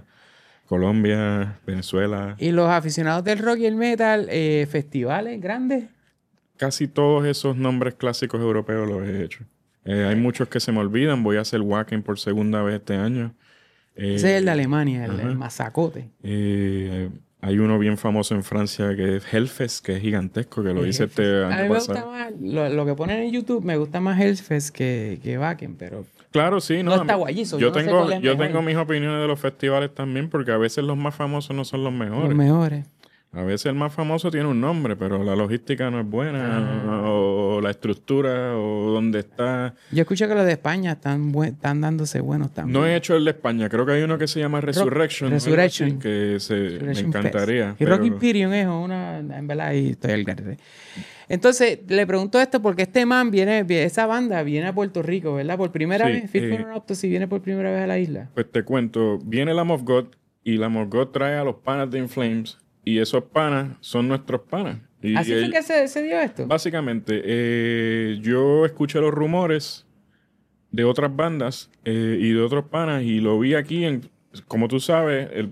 Colombia, Venezuela. Y los aficionados del rock y el metal, eh, festivales grandes. Casi todos esos nombres clásicos europeos los he hecho. Eh, hay muchos que se me olvidan. Voy a hacer Wacken por segunda vez este año. Eh, Ese es el de Alemania, el, ajá. el mazacote. eh, hay uno bien famoso en Francia que es Hellfest, que es gigantesco, que lo hice este A mí año me gusta pasado. más, lo, lo que ponen en YouTube, me gusta más Hellfest que, que Wacken, pero Claro, sí, no. No está guayizo, Yo yo no sé tengo, cuál es yo mejor. tengo mis opiniones de los festivales también, porque a veces los más famosos no son los mejores. los mejores. A veces el más famoso tiene un nombre, pero la logística no es buena, Ah. o, o la estructura, o dónde está. Yo escucho que los de España están, buen- están dándose buenos también. No he hecho el de España, creo que hay uno que se llama Resurrection. algo así, Resurrection. que se, Resurrection me encantaría. Fest. Y Rock pero- Imperium es una, en verdad, ahí estoy al garete. Entonces, le pregunto esto porque este man viene, vie- esa banda viene a Puerto Rico, ¿verdad? Por primera Sí, vez. Fit for eh, an Autopsy viene por primera vez a la isla. Pues te cuento, viene Lamb of God y Lamb of God trae a los panas de In Flames y esos panas son nuestros panas. Y Así fue el- que se, se dio esto. Básicamente, eh, yo escuché los rumores de otras bandas eh, y de otros panas y lo vi aquí, en, como tú sabes, el-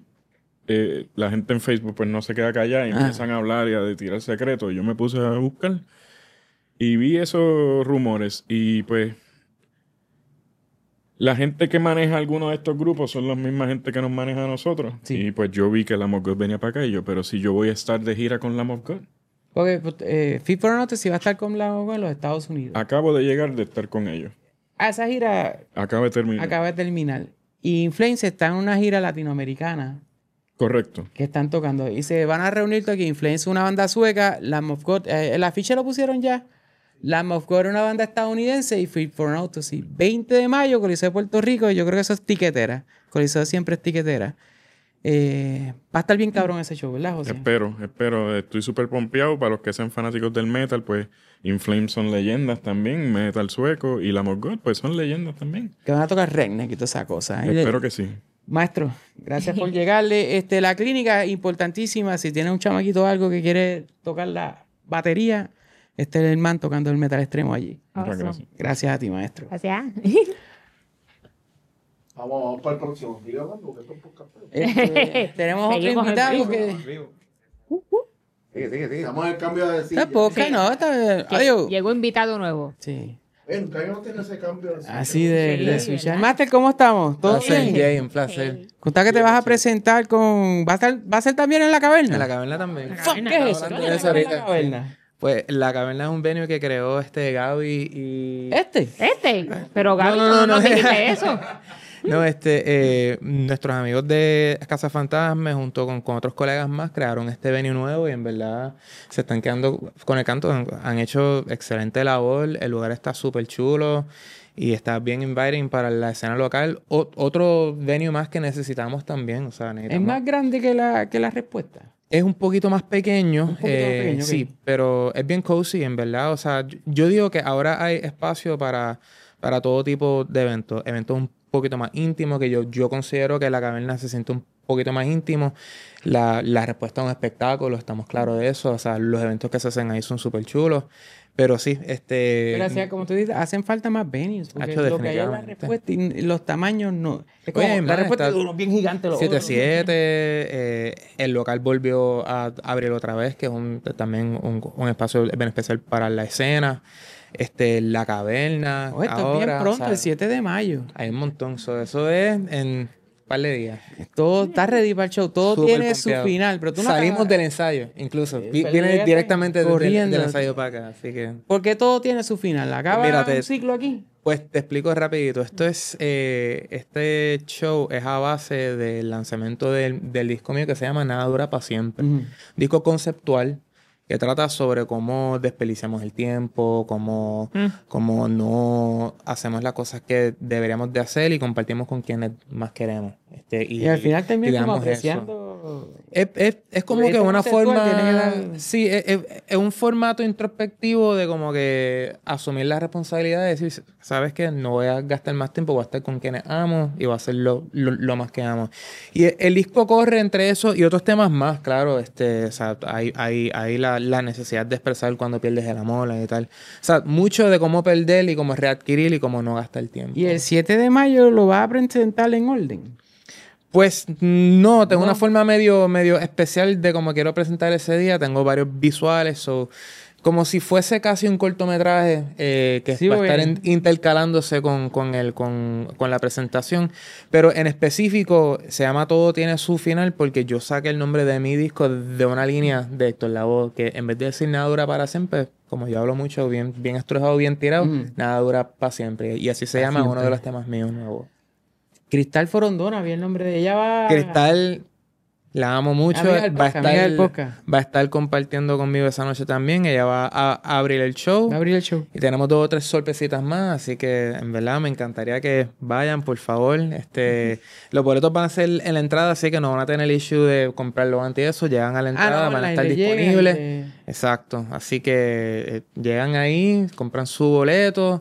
eh, la gente en Facebook pues no se queda callada y Ah. empiezan a hablar y a de tirar secretos. Yo me puse a buscar y vi esos rumores y pues la gente que maneja algunos de estos grupos son la misma gente que nos maneja a nosotros. Sí. Y pues yo vi que la Mob God venía para acá y yo, pero si yo voy a estar de gira con la Mob God. Porque eh, Fit for a Note sí va a estar con la en los Estados Unidos. Acabo de llegar de estar con ellos. Ah, esa gira Acabo de terminar. acaba de terminar. Y Inflames está en una gira latinoamericana Correcto. que están tocando. Y se van a reunir aquí. Inflames es una banda sueca. La Mob God, eh, el afiche lo pusieron ya. La Mob God es una banda estadounidense y Fit for an Auto, sí. veinte de mayo, Coliseo de Puerto Rico. Yo creo que eso es tiquetera. Coliseo siempre es tiquetera. Eh, va a estar bien cabrón ese show, ¿verdad, José? Espero, espero. Estoy súper pompeado. Para los que sean fanáticos del metal, pues In Flames son leyendas también. Metal sueco. Y la Mob God, pues son leyendas también. Que van a tocar Redneck y toda esa cosa. Espero que sí. Maestro, gracias por llegarle. Este, la clínica, importantísima. Si tiene un chamaquito o algo que quiere tocar la batería, este es el man tocando el metal extremo allí. Muchas Awesome. gracias. Gracias a ti, maestro. Gracias. Vamos, vamos para el próximo. Sigue hablando, porque esto es un podcast. Este, tenemos otro Seguimos en invitado vivo. que... Sigue, sigue, sigue. Estamos en el cambio de Está silla. poca, Sí. ¿no? Está... Adiós. Llegó invitado nuevo. Sí. Eh, nunca habíamos tenido ese cambio de silla. Así de, Sí, de ¿verdad? switchar. Master, ¿cómo estamos? ¿Todo Placer, bien? Jay, un placer. Contá que te vas a presentar con... ¿Va a, estar... ¿Va a ser también en la caverna? En la caverna también. Fuck, ¿qué es eso? Hablando ¿Qué de es eso en la ahorita. caverna? Pues la caverna es un venue que creó este Gaby y... ¿Este? Este. Pero Gaby, No, no, no, no, no, no. dijiste eso. No, este, eh, nuestros amigos de Casa Fantasma, junto con, con otros colegas más, crearon este venue nuevo y en verdad se están quedando con el canto. Han, han hecho excelente labor. El lugar está súper chulo y está bien inviting para la escena local. O- otro venue más que necesitamos también. O sea, ¿Es necesitamos- más grande que la, que la respuesta? Es un poquito más pequeño, Un poquito más eh, pequeño, ok. sí, pero es bien cozy, en verdad. O sea, yo, yo digo que ahora hay espacio para, para todo tipo de eventos. Eventos un poquito más íntimos, que yo, yo considero que la caverna se siente un poquito más íntimo. La, la respuesta a un espectáculo, estamos claros de eso. O sea, los eventos que se hacen ahí son súper chulos. Pero sí, este... Pero así, como tú dices, hacen falta más venues. Porque Hacho, lo que hay es la definitivamente. respuesta y los tamaños no. Es como Oye, la man, respuesta está de uno bien gigante. los siete otros. siete, eh, el local volvió a abrir otra vez, que es un, también un, un espacio bien especial para la escena. Este, la caverna. Oh, esto es ahora, bien pronto, o sea, el siete de mayo. hay un montón. So, eso es en un par de días. Todo está ready para el show. Todo Súper tiene su pompeado. final. Pero tú no Salimos acabas- del ensayo, incluso. Vi- pero viene llegaste directamente del- del, corriendo. del ensayo para acá. Así que, Porque todo tiene su final. Acaba Mírate. un ciclo aquí. pues te explico rapidito. Esto es, eh, este show es a base del lanzamiento del, del disco mío que se llama Nada Dura para Siempre. Ujú. Disco conceptual que trata sobre cómo desperdiciamos el tiempo, cómo, cómo no hacemos las cosas que deberíamos de hacer y compartimos con quienes más queremos. Este, y, Y al final también y como damos eso. apreciando. Es, es, es como Porque que este una conceptual forma... tiene que dar- Sí, es, es- es un formato introspectivo de como que asumir la responsabilidad de decir, sabes que no voy a gastar más tiempo, voy a estar con quienes amo y voy a hacer lo, lo, lo más que amo. Y el, el disco corre entre eso y otros temas más, claro. Este, o sea, hay, hay, hay la, la necesidad de expresar cuando pierdes el amor y tal. O sea, mucho de cómo perder y cómo readquirir y cómo no gastar tiempo. Y el siete de mayo lo va a presentar en orden. Pues no, tengo No. una forma medio, medio especial de cómo quiero presentar ese día. Tengo varios visuales, so, como si fuese casi un cortometraje eh, que Sí, va a voy estar a- en- intercalándose con, con, el, con, con la presentación. Pero en específico se llama Todo tiene su final porque yo saqué el nombre de mi disco de una línea de Héctor Lavoe que en vez de decir nada dura para siempre, como yo hablo mucho, bien, bien estrujado, bien tirado, Ujú. nada dura para siempre. Y así se Pa' llama uno siempre. de los temas míos nuevos. Cristal Forondona, vi el nombre de ella. Va... Cristal, la amo mucho. Amiga del Va a, podcast, amiga del estar, podcast. va a estar compartiendo conmigo esa noche también. Ella va a, a abrir el show. Va a abrir el show. Y tenemos dos o tres sorpresitas más. Así que en verdad me encantaría que vayan, por favor. Este, los boletos van a ser en la entrada, así que no van a tener el issue de comprarlo antes de eso. Llegan a la entrada, Ah, no, van a online, estar le llegan, disponibles. le- Exacto. Así que eh, llegan ahí, compran su boleto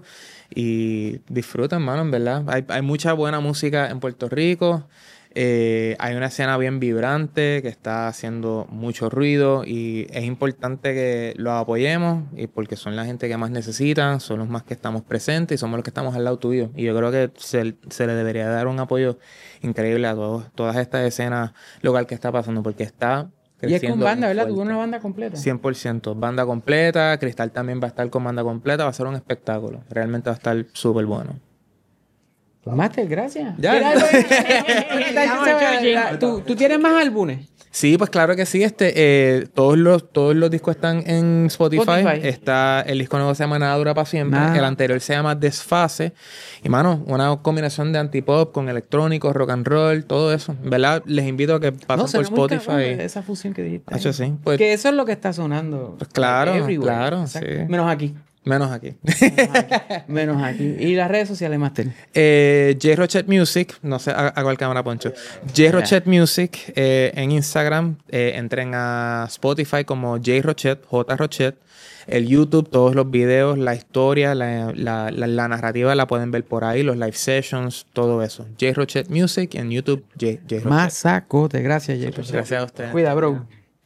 y disfrutan, mano, en verdad. Hay, hay mucha buena música en Puerto Rico. Eh, hay una escena bien vibrante que está haciendo mucho ruido y es importante que los apoyemos y porque son la gente que más necesitan, son los más que estamos presentes y somos los que estamos al lado tuyo. Y yo creo que se, se le debería dar un apoyo increíble a todos, todas estas escenas local que está pasando porque está Y es con creciendo banda, bien ¿verdad? Tuvo fuerte. una banda completa. cien por ciento. Banda completa. Cristal también va a estar con banda completa. Va a ser un espectáculo. Realmente va a estar súper bueno. Master, gracias. Ya. Mira, Vamos, Georgie. ¿Tú, ¿Tú tienes más álbumes? Sí, pues claro que sí. Este, eh, todos los, todos los discos están en Spotify. Spotify. Está el disco nuevo se llama Nada Dura para Siempre. Nada. El anterior se llama Desfase. Y mano, una combinación de antipop con electrónico, rock and roll, todo eso. ¿Verdad? Les invito a que pasen por suena muy Spotify. cabrón esa fusión que dijiste. Eso sí. Pues, Que eso es lo que está sonando. Pues claro, everywhere. claro, Exacto. sí. Menos aquí. menos aquí. Menos aquí. Y las redes sociales, Master. Eh, J Rochet Music, no sé a, a cuál cámara poncho. J Rochet Music eh, en Instagram. Eh, entren a Spotify como J Rochet, J Rochet. El YouTube, todos los videos, la historia, la, la, la, la narrativa la pueden ver por ahí, los live sessions, todo eso. J Rochet Music en YouTube. J, J Rochet. Masacote. Gracias, Jay. Gracias a ustedes. Cuida, bro.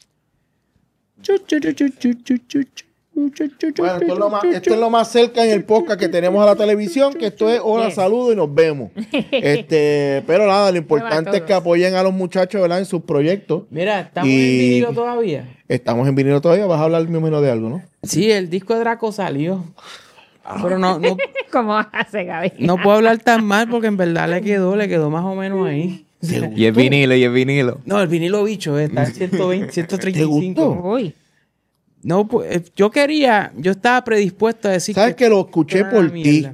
Bueno, esto es, lo más, esto es lo más cerca en el podcast que tenemos a la televisión, que esto es hola, Yes. saludo y nos vemos. Este, pero nada, lo importante es que apoyen a los muchachos, ¿verdad? En sus proyectos. Mira, ¿estamos Y- en vinilo todavía? Estamos en vinilo todavía, vas a hablar más o menos de algo, ¿no? Sí, el disco de Draco salió. Pero no, no, ¿Cómo hace, Gaby? no puedo hablar tan mal porque en verdad le quedó, le quedó más o menos ahí. Y es vinilo, y es vinilo. No, el vinilo bicho eh, está en ciento veinte, ciento treinta y ¿Te cinco. gustó? Uy. No, pues, eh, yo quería, yo estaba predispuesto a decir ¿Sabes que lo escuché era por una ti? mierda.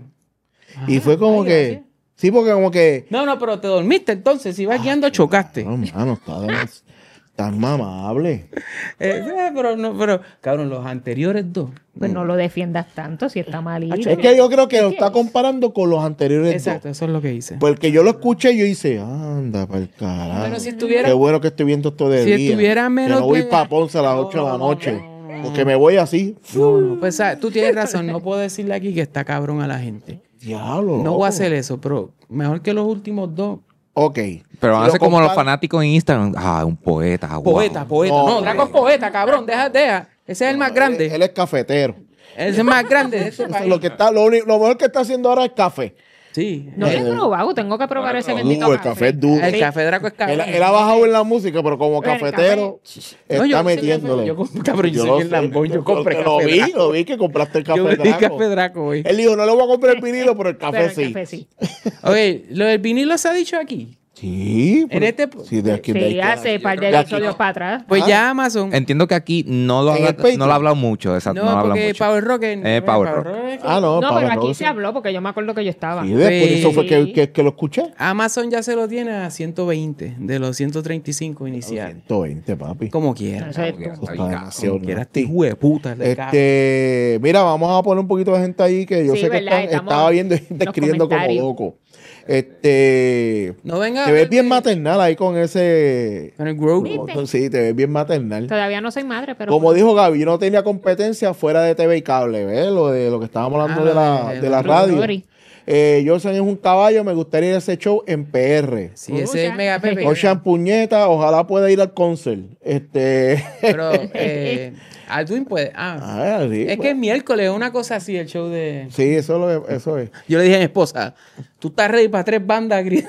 Y fue como ay, que... gracias. Sí, porque como que... No, no, pero te dormiste entonces, si ibas guiando chocaste. No, mano, está tan mamable. Eh, eh, pero no, pero, cabrón, los anteriores dos. Pues no lo defiendas tanto si está malito. Es que yo creo que lo está comparando con los anteriores Exacto, dos. eso es lo que hice. Porque yo lo escuché y yo hice, anda para el carajo. Pero si estuviera- Qué bueno que estoy viendo esto de Si día. estuviera menos Que no voy de- para Ponce a las No, ocho de la no, noche. no, no, no. Porque me voy así. No, no, pues ¿sabes? Tú tienes razón, no puedo decirle aquí que está cabrón a la gente. Diablo, No loco. voy a hacer eso, pero mejor que los últimos dos. Ok. Pero van Si a lo ser como los compar- fanáticos en Instagram. Ah, un poeta. wow. Poeta, poeta. No, No, Draco es poeta, cabrón, deja, deja. Ese es el más Él, grande. él es cafetero. Ese es el más grande de ese Eso es país. lo, que está, lo, único- lo mejor que está haciendo ahora es café. Sí. No lo he Eh, probado, tengo que probar ese bendito Uh, el café es duro. El café Draco es Él, cabrón. él ha bajado en la música, pero como Bueno, el cafetero No, está yo sé metiéndole. café, yo comp- cabrón, yo sé lo que el sé. lambón, yo compré Lo café vi, Draco. lo vi que compraste el café Yo bebí Draco. café Draco, güey. Él dijo, no le voy a comprar el vinilo, pero el café Pero el sí. café sí. Oye, lo del vinilo se ha dicho aquí. Sí. pero- este- sí, de aquí, de Sí, aquí, hace par de de aquí. episodios para atrás. Pues Ah. ya Amazon. Entiendo que aquí no lo, En habla, el Patreon. no lo ha hablado mucho. Exacto, No, no, lo habla porque mucho. Power Rock. Eh, Power Rock. es que- Ah, no, No, Power pero aquí Rock, se sí. habló porque yo me acuerdo que yo estaba. Sí, de- por eso fue que, Sí. que, que lo escuché. Amazon ya se lo tiene a ciento veinte de los ciento treinta y cinco iniciales. ciento veinte, papi. Como quiera. Eso es Ok, todo. Eso está Ay, demasiado Como quiera, nasty. este hijo de puta. de cabrón. Este, mira, vamos a poner un poquito de gente ahí que yo Sí, sé que ¿verdad? están- Estamos estaba viendo gente los escribiendo como comentarios. loco. Este, No venga. te ves bien maternal. maternal ahí con ese. Con el Grow. ¿Viste? con- sí, te ves bien maternal. Todavía no soy madre, pero. Como dijo Gaby, yo no tenía competencia fuera de T V y cable, ¿ves? Lo de lo que estábamos hablando Ah, de lo la, de- de la de radio. Rory. Eh, Johnson es un caballo, me gustaría ir a ese show en P R. Sí, ese es Mega Pepe. Ocean Puñeta, ojalá pueda ir al concert. Este. Pero eh, Alduin puede. Ah, Ah, sí, es pues. que es miércoles, una cosa así, el show de. Sí, eso, lo- eso es. Yo le dije a mi esposa, tú estás ready para tres bandas. Gris?"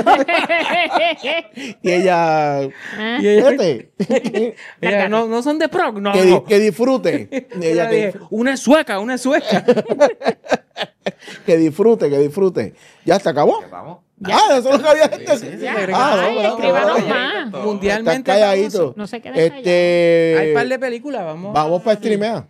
Y ella. Ah, Y ella, Vete. ella, no, no son de proc, no. que, di- no. que disfrute. Y Yo ella le que, dije, una es sueca, una es sueca. que disfrute, que disfrute. ¿Ya se acabó? Vamos. Ah, eso es lo que había gente. ya. Ah, no, Ay, pero- escríbanos pero- más. Estás Mundialmente calladito. famoso. No se queden Este. Hay un par de películas, vamos. Vamos para streamear.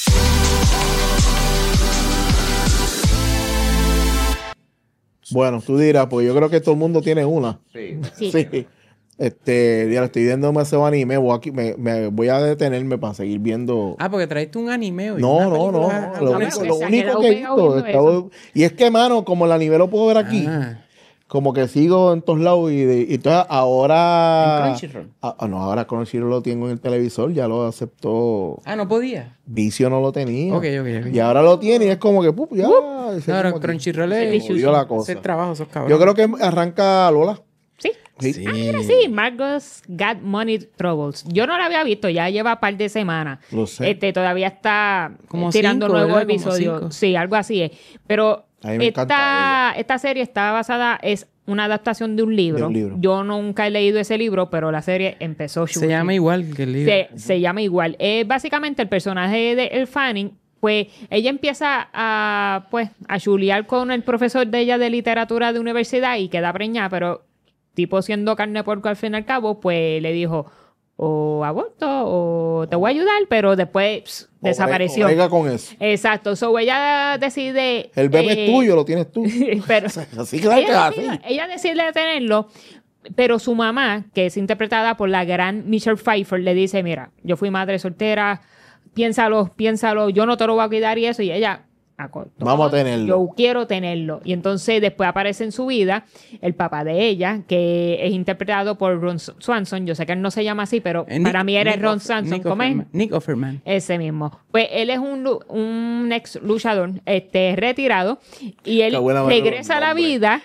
Bueno, tú dirás, porque yo creo que todo el mundo tiene una. Sí. Sí. Sí. Este, ya estoy viendo demasiado anime. Voy, aquí, me, me- voy a detenerme para seguir viendo. Ah, porque traiste un anime hoy. No, una no, no. película Lo japonesa. único, lo Exagerado único que he pegado visto. viendo estaba- eso. y es que, mano, como la nivel lo puedo ver aquí, Ah, como que sigo en todos lados. Y, de- y entonces en ahora. Crunchyroll. Ah, ah, no, ahora Crunchyroll lo tengo en el televisor. Ya lo aceptó. Ah, no podía. Vicio no lo tenía. Ok, ok, ok. Y ahora lo tiene y es como que, pup, ya. se No, como no, que- Crunchyroll Sí, es. sí, jodió la cosa. Ese trabajo, esos cabrones. Yo creo que arranca Lola. Sí. Sí. Ah, mira, sí, Margot's Got Money Troubles. Yo no la había visto, ya lleva un par de semanas. Lo sé. Este, todavía está Como tirando cinco, nuevos ¿verdad? Como episodios. cinco. Sí, algo así es. Pero A mí me encanta esta, esta serie está basada, es una adaptación de un libro. De un libro. Yo nunca he leído ese libro, pero la serie empezó Se llama igual que el libro. se, se llama igual. Es básicamente el personaje de El Fanning, pues ella empieza a, pues, a chulear con el profesor de ella de literatura de universidad y queda preñada, pero tipo siendo carne de puerco al fin y al cabo, pues le dijo, o aborto, o te voy a ayudar, pero después pss, O desapareció. brega con eso. Exacto, so ella decide... El bebé eh, es tuyo, lo tienes tú. pero, Así claro que es ella, así. decide, ella decide tenerlo, pero su mamá, que es interpretada por la gran Michelle Pfeiffer, le dice, mira, yo fui madre soltera, piénsalo, piénsalo, yo no te lo voy a cuidar y eso, y ella... Vamos a tenerlo. Yo quiero tenerlo. Y entonces después aparece en su vida el papá de ella, que es interpretado por Ron Swanson. Yo sé que él no se llama así, pero Eh, para Nick- mí era Nick Ron Offer- Swanson. Nick ¿Cómo es? Offerman. Nick Offerman. Ese mismo. Pues él es un, lu- un ex luchador este, retirado y él Qué buena manera regresa a la nombre. vida.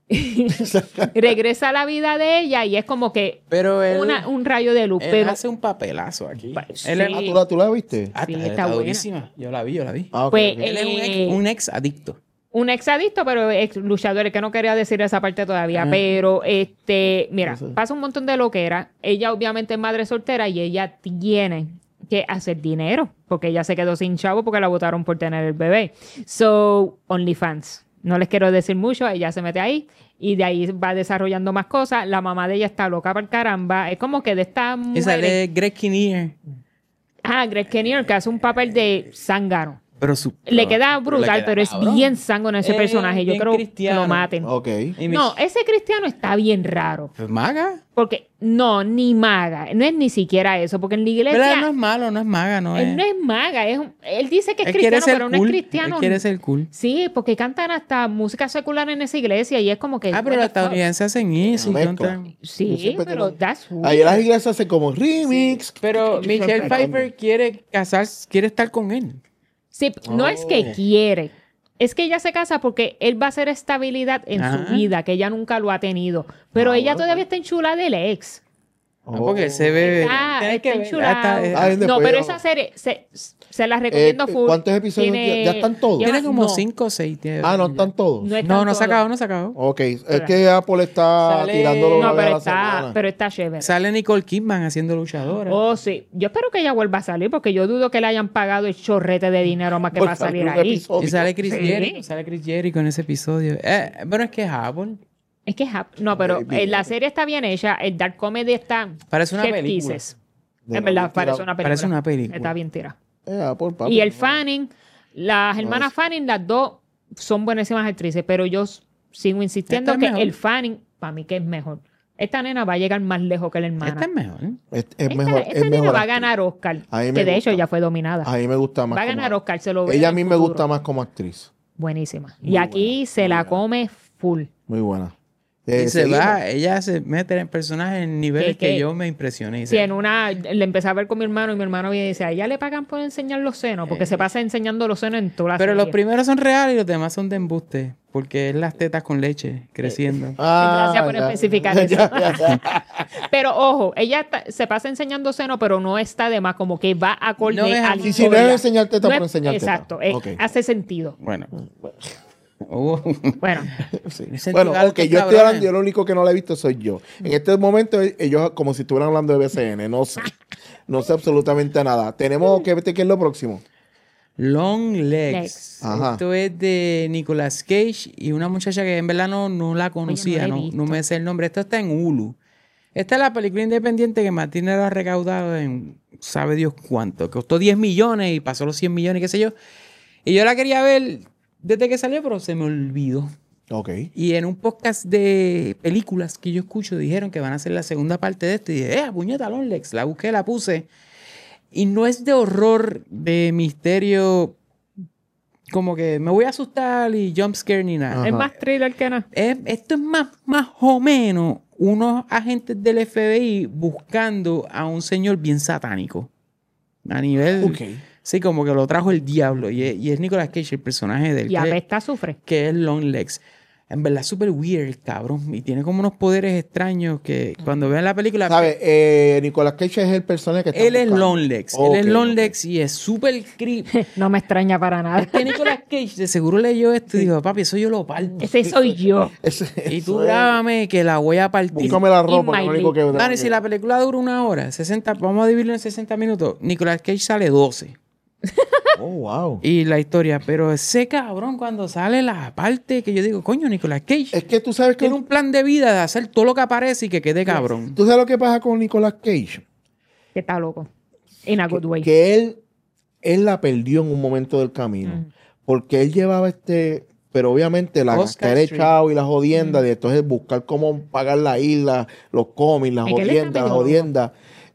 regresa a la vida de ella y es como que Pero él, una- un rayo de luz. él Pero hace un papelazo aquí. Pues, Él sí. es- Ah, ¿tú la, tú la viste? Ah, Sí, está, está está buena. durísima. Yo la vi, yo la vi. Ah, ok, pues, ok. Él es un ex, eh, un ex adicto. un ex adicto, pero ex luchador, que no quería decir esa parte todavía. Ah. Pero, este, mira, Eso. pasa un montón de loquera. Ella obviamente es madre soltera y ella tiene que hacer dinero, porque ella se quedó sin chavo porque la votaron por tener el bebé. So, OnlyFans. No les quiero decir mucho, ella se mete ahí y de ahí va desarrollando más cosas. La mamá de ella está loca para el caramba. Es como que de esta Y mujer... sale Greg Kinnear. Ah, Greg Kinnear, que hace un papel de zángano. Pero su, Le queda pero le brutal, queda pero es cabrón. bien zángano ese Es personaje. Yo bien creo que cristiano. lo maten. Ok. Y me- No, ese cristiano está bien raro. Pues maga. Porque, no, ni maga. No es ni siquiera eso. Porque en la Pero él iglesia, no es malo, no es maga, no es. él no es maga. Es un- él dice que es Él quiere cristiano, ser pero no cool. es cristiano. Él quiere ser cool. Sí, porque cantan hasta música secular en esa iglesia y es como que... Ah, pero los estadounidenses hacen eso. y Una contra- mezcla. Yo Sí, siempre pero tengo- that's Ahí weird. las iglesias hacen como remix. Pero Michelle Siempre Pfeiffer quiere casarse, quiere estar con él. Sí, no es que Oh. quiere. Es que ella se casa porque él va a hacer estabilidad en Ajá. su vida, que ella nunca lo ha tenido. Pero Ah, ella bueno, todavía está enchulada del ex. No, porque él se ve. Ah, tiene está que ver- enchulado. hasta- eh, Ah, bien, no, después pero yo- esa serie se, se la recomiendo Eh, full. ¿cuántos episodios ya- ya están todos? lleva- Tiene como no, cinco o seis. tiene- Ah, no están todos. No, están No, no se ha todos. acabado, no se ha acabado. Ok, es que Apple está Sale- tirándolo una No, vez a pero la está, semana. pero está chévere. Sale Nicole Kidman haciendo luchadora. Oh, sí. Yo espero que ella vuelva a salir porque yo dudo que le hayan pagado el chorrete de dinero más que Por va a salir un ahí. episodio. Y sale Chris Sí. Jericho, sale Chris Jericho en ese episodio. Eh, bueno, es que es Apple. Es que es hap- no, pero Baby. eh, la serie está bien hecha. El Dark Comedy está. Parece una chef película. kisses. De En verdad, verdad, parece tirado. una película. Parece una película. Está bien tira. Eh, Apple, papi. Y el Fanning, las hermanas es- Fanning, las dos son buenísimas actrices, pero yo s- sigo insistiendo Esta es que mejor. el Fanning, para mí, que es mejor. Esta nena va a llegar más lejos que la hermana. Esta es mejor. ¿eh? Es, es Esta, mejor. esta es nena mejor va a actriz. ganar Oscar, A mí me que de hecho gusta. ya fue dominada. A mí me gusta más. Va a como- ganar Oscar, se lo veo Ella a en mí el me futuro. gusta más como actriz. Buenísima. Muy y aquí buena, se muy la buena. come full. Muy buena. Eh, Y se seguimos. va, ella se mete en personajes en niveles Que- que, que- yo me impresioné. Sí, en una, le empecé a ver con mi hermano y mi hermano viene y dice, a ella le pagan por enseñar los senos, porque se pasa enseñando los senos en toda la Pero los serie. primeros son reales y los demás son de embuste. Porque es las tetas con leche creciendo. Ah, Gracias por ya. especificar eso. Ya, ya, ya. Pero ojo, ella está- se pasa enseñando seno, pero no está de más, como que va acorde No es a la así. Y si no es historia. enseñar teta No por es- enseñar teta. Exacto, es- Ok. hace sentido. Bueno. Hubo- Bueno, Sí. Ese Bueno, tío, ok, estos yo estoy cabrones. hablando, yo lo único que no la he visto soy yo. En este momento, ellos como si estuvieran hablando de B C N, no sé. No sé absolutamente nada. Tenemos que ver qué es lo próximo. Long Legs. Legs. Ajá. Esto es de Nicolas Cage y una muchacha que en verdad no, no la conocía, he no, visto. no me sé el nombre. Esto está en Hulu. Esta es la película independiente que más dinero ha recaudado en sabe Dios cuánto. Costó diez millones y pasó los cien millones, qué sé yo. Y yo la quería ver desde que salió, pero se me olvidó. Ok. Y en un podcast de películas que yo escucho dijeron que van a hacer la segunda parte de esto. Y dije, eh, puñeta, Long Legs. La busqué, la puse. Y no es de horror, de misterio, como que me voy a asustar y jump scare ni nada. Ajá. es más thriller que nada. Es- esto es más, más o menos unos agentes del F B I buscando a un señor bien satánico. A nivel... Ok. Sí, como que lo trajo el diablo. Y es, y es Nicolas Cage, el personaje del Y apesta sufre. que es Long Legs. En verdad es súper weird el cabrón. Y tiene como unos poderes extraños que cuando vean la película... ¿Sabes? Eh, Nicolas Cage es el personaje que está Él es buscando. Long Legs. Ok, él es Long ok. Legs y es súper creepy. No me extraña para nada. Es que Nicolas Cage de seguro leyó esto y dijo, papi, eso yo lo parto. Ese soy yo. Ese- Y tú eso es- grábame que la voy a partir. Búscame la ropa, In que es my lo único que... Mano, y si la película dura una hora, sesenta, vamos a dividirlo en sesenta minutos, Nicolas Cage sale doce. Oh, wow. Y la historia, pero ese cabrón cuando sale la parte que yo digo, coño, Nicolas Cage Es que tú sabes que... tiene un plan de vida de hacer todo lo que aparece y que quede cabrón. ¿Tú sabes lo que pasa con Nicolas Cage? Que está loco. In a good way. Que él, él la perdió en un momento del camino. Mm. Porque él llevaba este... Pero obviamente la Oscar cartera Street. echado y la jodienda, de entonces buscar cómo pagar la isla, los cómics, las Es que él está jodiendas, las medio loco. jodiendas.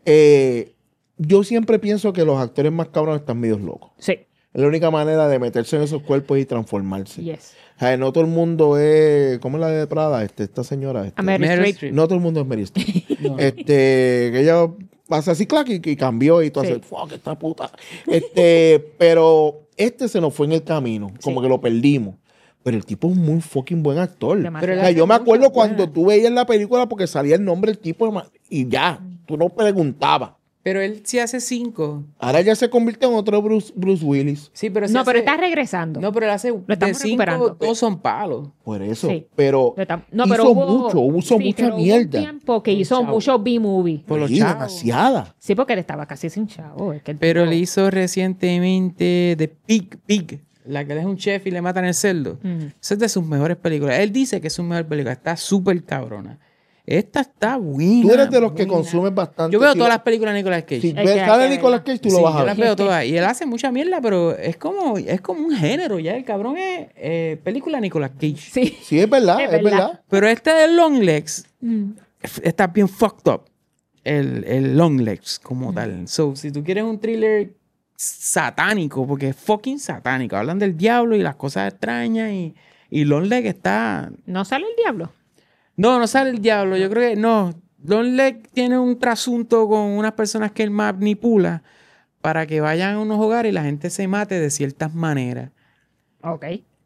Eh, yo siempre pienso que los actores más cabrones están medio locos. Sí. Es la única manera de meterse en esos cuerpos y transformarse. Yes. O sea, no todo el mundo es... ¿Cómo es la de Prada? Este, esta señora. Este, A Meryl Meryl Streep. Streep. no todo el mundo es Meryl Streep. Este, que ella pasa así, clac, y, y cambió y todo Sí. así, fuck, esta puta. Este, pero este se nos fue en el camino, como Sí. que lo perdimos. Pero el tipo es un muy fucking buen actor. Demasiado. Pero O él sea, hace yo me acuerdo muchas cuando buenas. tú veías la película porque salía el nombre del tipo de ma- y ya, tú no preguntabas. Pero él sí hace cinco. Ahora ya se convirtió en otro Bruce, Bruce Willis. Sí, pero sí No, pero hace- está regresando. No, pero él hace de estamos cinco, recuperando. dos son palos. Por eso. Sí. Pero Lo está- no, hizo pero hubo- mucho, hizo sí, mucha pero hubo un mierda. tiempo que hizo chavos. muchos B-movie. Por los Sí, chavos. demasiada. Sí, porque él estaba casi sin chavo. Es que el Pero tipo- le hizo recientemente The Pig, Pig, la que él es un chef y le matan el cerdo. Mm. Esa es de sus mejores películas. Él dice que es su mejor película. Está súper cabrona. Esta está buena. Tú eres de los que buena. consumes bastante. Yo veo Si todas lo- las películas de Nicolas Cage. Si Es ves- que hay sale que Nicolas verla. Cage, tú Sí, lo vas yo a las ver. veo todas. Y él hace mucha mierda, pero es como, es como un género ya. El cabrón es eh, película Nicolas Cage. Sí. Sí, es verdad, Es es verdad. verdad. Pero este de Long Legs Mm. está bien fucked up. El, el Long Legs como tal. So, si tú quieres un thriller satánico, porque es fucking satánico. Hablan del diablo y las cosas extrañas y, y Long Legs está... ¿No sale el diablo? No, no sale el diablo. Yo creo que no. Long Legs tiene un trasunto con unas personas que él manipula para que vayan a unos hogares y la gente se mate de ciertas maneras. Ok.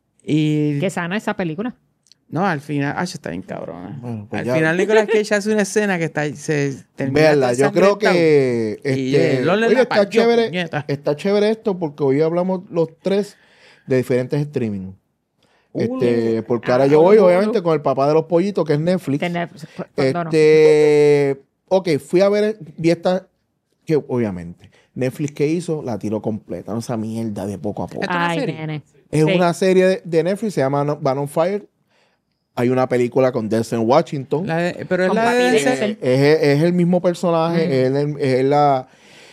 Y... Qué sana esa película. No, al final... Ah, está bien cabrona. Bueno, pues al ya- final Nicolas Cage hace una escena que está, se termina... Véanla, todo yo creo ensangrentado. que Y, este, eh, Lola oye, la está partió, chévere, puñeta. está chévere esto porque hoy hablamos los tres de diferentes streaming. Este, porque ahora Ah, yo voy, Hulu. obviamente, con el papá de los pollitos, que es Netflix. Tener- pues, no, no. Este, ok, fui a ver, vi esta, que obviamente, Netflix que hizo, la tiró completa, no esa mierda de poco a poco. ¿Esto es una Ay, serie? nene. Es Sí. una serie de, de Netflix, se llama No- Van on Fire. Hay una película con Denzel Washington. La de- pero es Con la Papi de... Eh, Denzel. es, es el mismo personaje, Ujú. es, el- es la...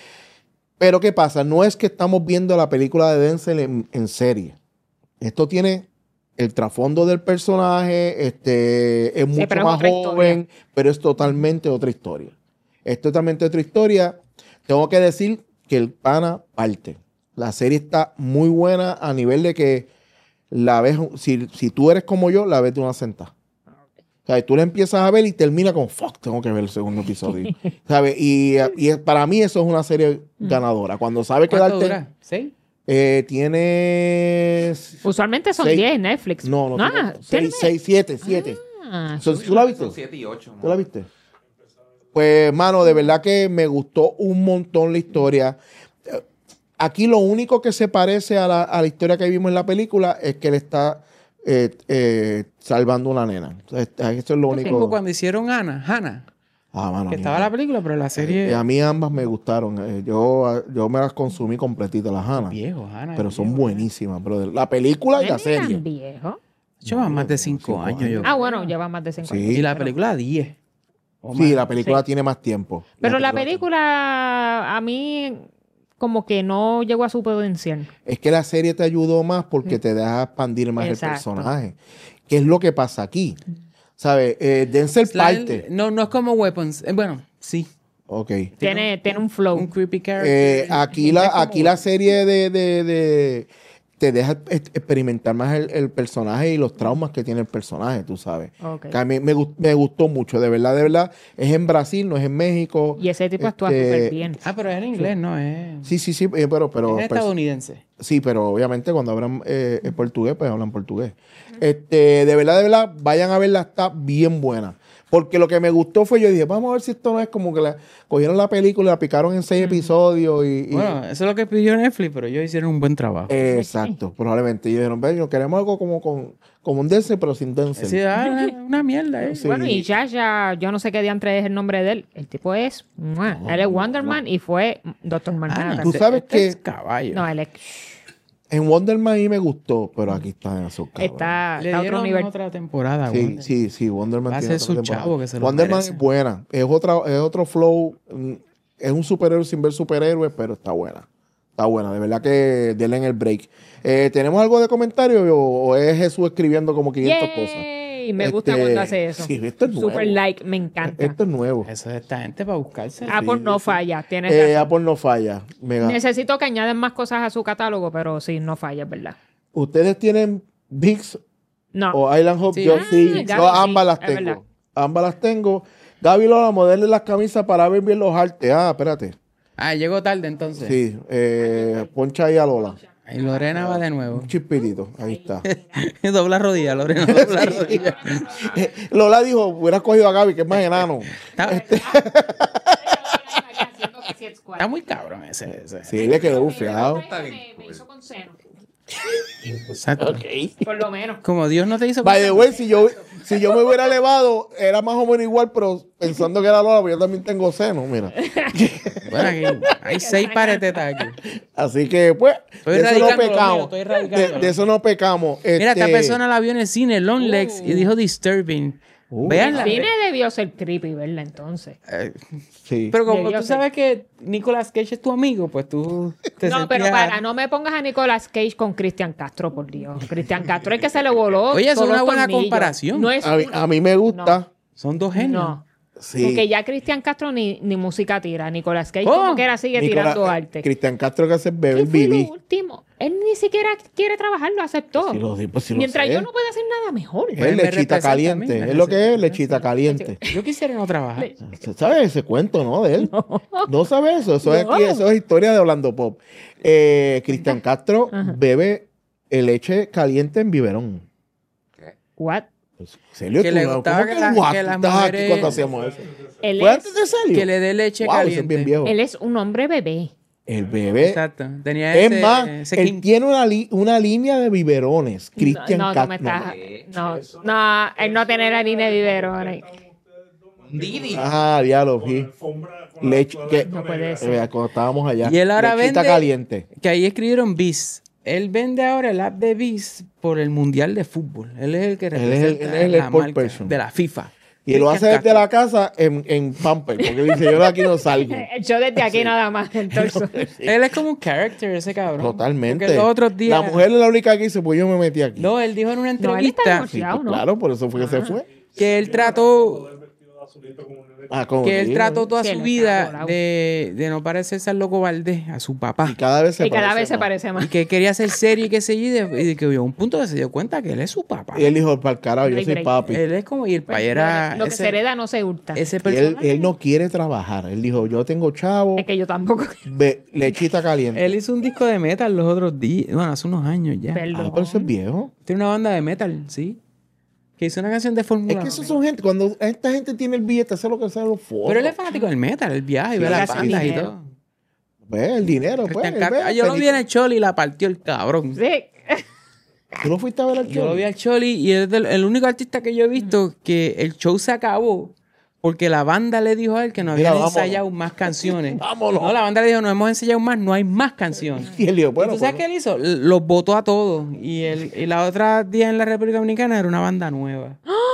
Pero ¿qué pasa? No es que estamos viendo la película de Denzel en, en serie. Esto tiene el trasfondo del personaje, este, es mucho pero es más otra joven, pero es totalmente otra historia. Es totalmente otra historia. Tengo que decir que el pana parte. La serie está muy buena a nivel de que la ves, si, si tú eres como yo, la ves de una sentada. O sea, tú la empiezas a ver y termina como, fuck, tengo que ver el segundo episodio. ¿Sabes? Y, y es- para mí eso es una serie ganadora. Cuando sabes ¿Cuánto quedarte... dura? ¿Seis? Eh, tiene... Usualmente son Seis. diez en Netflix. No, no, Ah, tiene ¿tiene seis, seis, siete, siete. Ah, So, ¿Tú la viste? Son siete y ocho. ¿Tú la viste? Pues, mano, de verdad que me gustó un montón la historia. Eh, Aquí lo único que se parece a la, a la historia que vimos en la película es que él está eh, eh, salvando una nena. O sea, este- eso es lo Como único. cuando hicieron Ana, Hannah, Ah, mano, que a mí- estaba la película, pero la serie... eh, a mí ambas me gustaron. Eh, yo, yo me las consumí completitas, las Hannah. Viejo, Hannah. Pero son viejo. buenísimas, brother. La película y la ¿no es tan serie. viejo? Lleva más de cinco, Cinco años, años. yo. Ah, bueno, lleva más de cinco Sí. años. Y la pero- película diez. o Sí, más. la película Sí. tiene más tiempo. Pero la tiene- película a mí como que no llegó a su potencial. Es que la serie te ayudó más porque te deja expandir más Exacto. el personaje. ¿Qué es lo que pasa aquí? ¿Sabes? Eh, Denzel Slide- parte. No, no es como Weapons. Eh, bueno, sí. Ok. Tiene, tiene un flow. Un creepy character. Eh, aquí No es la, como aquí la Weapons. serie de, de- de- te deja ex- experimentar más el, el personaje y los traumas que tiene el personaje, tú sabes. Ok. Que a mí me, gu- me gustó mucho, de verdad, de verdad. Es en Brasil, no es en México. Y ese tipo actúa Este, súper bien. Ah, pero es en inglés, no es... Sí, sí, sí, eh, pero, pero es pers- estadounidense. Sí, pero obviamente cuando hablan eh, en portugués, pues hablan portugués. Este, de verdad, de verdad, vayan a verla, está bien buena. Porque lo que me gustó fue, yo dije, vamos a ver si esto no es como que la, cogieron la película, la picaron en seis episodios y... y- Bueno, eso es lo que pidió Netflix, pero ellos hicieron un buen trabajo. exacto, probablemente. Y dijeron, ve, queremos algo como, con, como un Denzel, pero sin Denzel. Sí, ah, una mierda, eh. Sí. Bueno, y ya, ya, yo no sé qué diantre es el nombre de él. El tipo es, ¡mua! Él es Wonder Man y fue Doctor Ah, Manhattan. no, Tú este- sabes este que- es caballo. No, él es, En Wonder Man ahí me gustó, pero aquí está en azúcar. está, Le está a otro dieron nivel. otra temporada. Sí, Wonder. sí, sí, Wonder Man Va a tiene ser otra su temporada. chavo que se lo Wonder Man merece. es buena. Es, otra, es otro flow. mm, Es un superhéroe sin ver superhéroes, pero está buena. Está buena. De verdad que denle en el break. Eh, ¿Tenemos algo de comentario o, o es Jesús escribiendo como quinientas cosas? Yay, me gusta Este, cuando hace eso. sí, esto es nuevo. Super like, me encanta. Esto es nuevo. Eso es esta gente para buscarse. Apple no falla, tienes Eh, razón. Apple no falla. Mega. Necesito que añaden más cosas a su catálogo, pero sí, no falla, es verdad. ¿Ustedes tienen VIX No. o Island Hop? Sí. Yo Ah, sí. Gaby, Yo ambas sí, las es tengo. verdad. Ambas las tengo. Gaby Lola, modele las camisas para ver bien los artes. Ah, espérate. Ah, llegó tarde entonces. Sí, eh, poncha ahí a Lola. Y Lorena va de nuevo. Un chispitito, ahí está. Dobla rodilla, Lorena, dobla rodilla. Eh, Lola dijo, hubiera cogido a Gaby, que es más enano. Está, Este, está muy cabrón ese. ese. Sí, le quedó bufiado. Me hizo con seno, Exacto. por lo menos. Como Dios no te hizo. By the way, si yo, si yo me hubiera elevado, era más o menos igual, pero pensando que era Lola, porque yo también tengo seno, mira. Bueno, aquí hay seis pares de tetas aquí. Así que, pues, Estoy de eso no erradicando lo mío, pecamos. estoy De, erradicando. de eso no pecamos. Mira, esta Este, persona la vio en el cine, Long Legs, y dijo disturbing. Veanla. El cine debió ser creepy, ¿verdad? Entonces. Eh, Sí. Pero como Debió tú ser. sabes que Nicolas Cage es tu amigo, pues tú te No, pero sentías- para, no me pongas a Nicolas Cage con Cristian Castro, por Dios. Cristian Castro es que se le voló. Oye, es todos una los buena tornillos. comparación. No es A mí, una- a mí me gusta. Son dos genios. No. Sí. Porque ya Cristian Castro ni, ni música tira. Nicolas Cage Oh, como que era sigue Nicolás- tirando arte. Cristian Castro que hace ¿Qué Bebé fue lo Viví. último? Él ni siquiera quiere trabajar, lo aceptó. Sí, lo- sí, pues sí lo Mientras sé. yo no pueda hacer nada mejor. Pues Es me lechita representa a caliente. mí, me Es lo que es representa. lechita caliente. Yo quisiera no trabajar. ¿Sabes ese cuento, no? De él. No, sabes eso. Eso, es, aquí- eso es historia de Orlando Pop. Eh, Cristian Castro bebe eh, leche caliente en biberón. What? Pues, Celio, Que tú le no- gustaba ¿cómo que que la- what? que Tú las estabas aquí mujeres- cuando hacíamos eso. Él ¿Fue es, antes de Celio? Que le dé leche Wow, eso caliente. es bien viejo. él es un hombre bebé. El bebé. Exacto. Tenía Es ese, más, ese él quin- tiene una, li- una línea de biberones. Cristian no, no, no me Castro. estás. No, no, él no tiene la línea de biberones. Didi. Ajá, diálogo, sí. Leche. Que, No puede ser. eh, cuando estábamos allá. Y él ahora Lechita vende- caliente. Que ahí escribieron Biz. Él vende ahora el app de Biz por el Mundial de Fútbol. Él es el que es el- representa él es el la sport marca person. de la FIFA. Y lo hace Cristian desde la casa en, en Pamper, porque él dice, yo de aquí no salgo. Yo desde aquí nada más. Entonces, Él es como un character, ese cabrón. Totalmente. Porque los otros días... La mujer es la única que dice, pues yo me metí aquí. No, él dijo en una no, él está entrevista Sí, divorciado, pues, ¿no? claro, por eso fue que se fue. que él trató... Ah, como Que él digo. trató toda Sí, él su está vida volado. de, de no parecerse al loco Valdés, a su papá. Y cada vez se Y cada parece vez se más. parece más. Y que quería hacer serie y qué sé yo, y de, y de que llegó un punto que se dio cuenta que él es su papá. Y él dijo, para el carajo, No yo hay soy break. papi. Él es como... Y el país era... Lo que ese, se hereda no se hurta. ese Y él, personaje. él no quiere trabajar. Él dijo, yo tengo chavo, Es que yo tampoco. ve- lechita caliente. Él hizo un disco de metal los otros días. Bueno, hace unos años ya. Perdón. Ah, pero eso es viejo. Tiene una banda de metal, sí. Que hizo una canción de Fórmula Es que uno. esos son gente, cuando esta gente tiene el billete, hace lo que sea los foros. Pero él es fanático del metal, él viaja y Sí, ve las hace bandas y dinero. todo. Ve el dinero, pues. Cristian él Castro- ve Ah, yo lo vi en películas. el Choli y la partió el cabrón. Sí. ¿Tú lo fuiste a ver al Yo show? lo vi al Choli y es del- el único artista que yo he visto que el show se acabó porque la banda le dijo a él que no Mira, habían vámonos. ensayado más canciones. Vámonos. No, la banda le dijo, no hemos ensayado más, no hay más canciones. Y él dijo, bueno, ¿Y tú sabes pues, qué él hizo? L- Los votó a todos. Y, el, y la otra día en la República Dominicana era una banda nueva.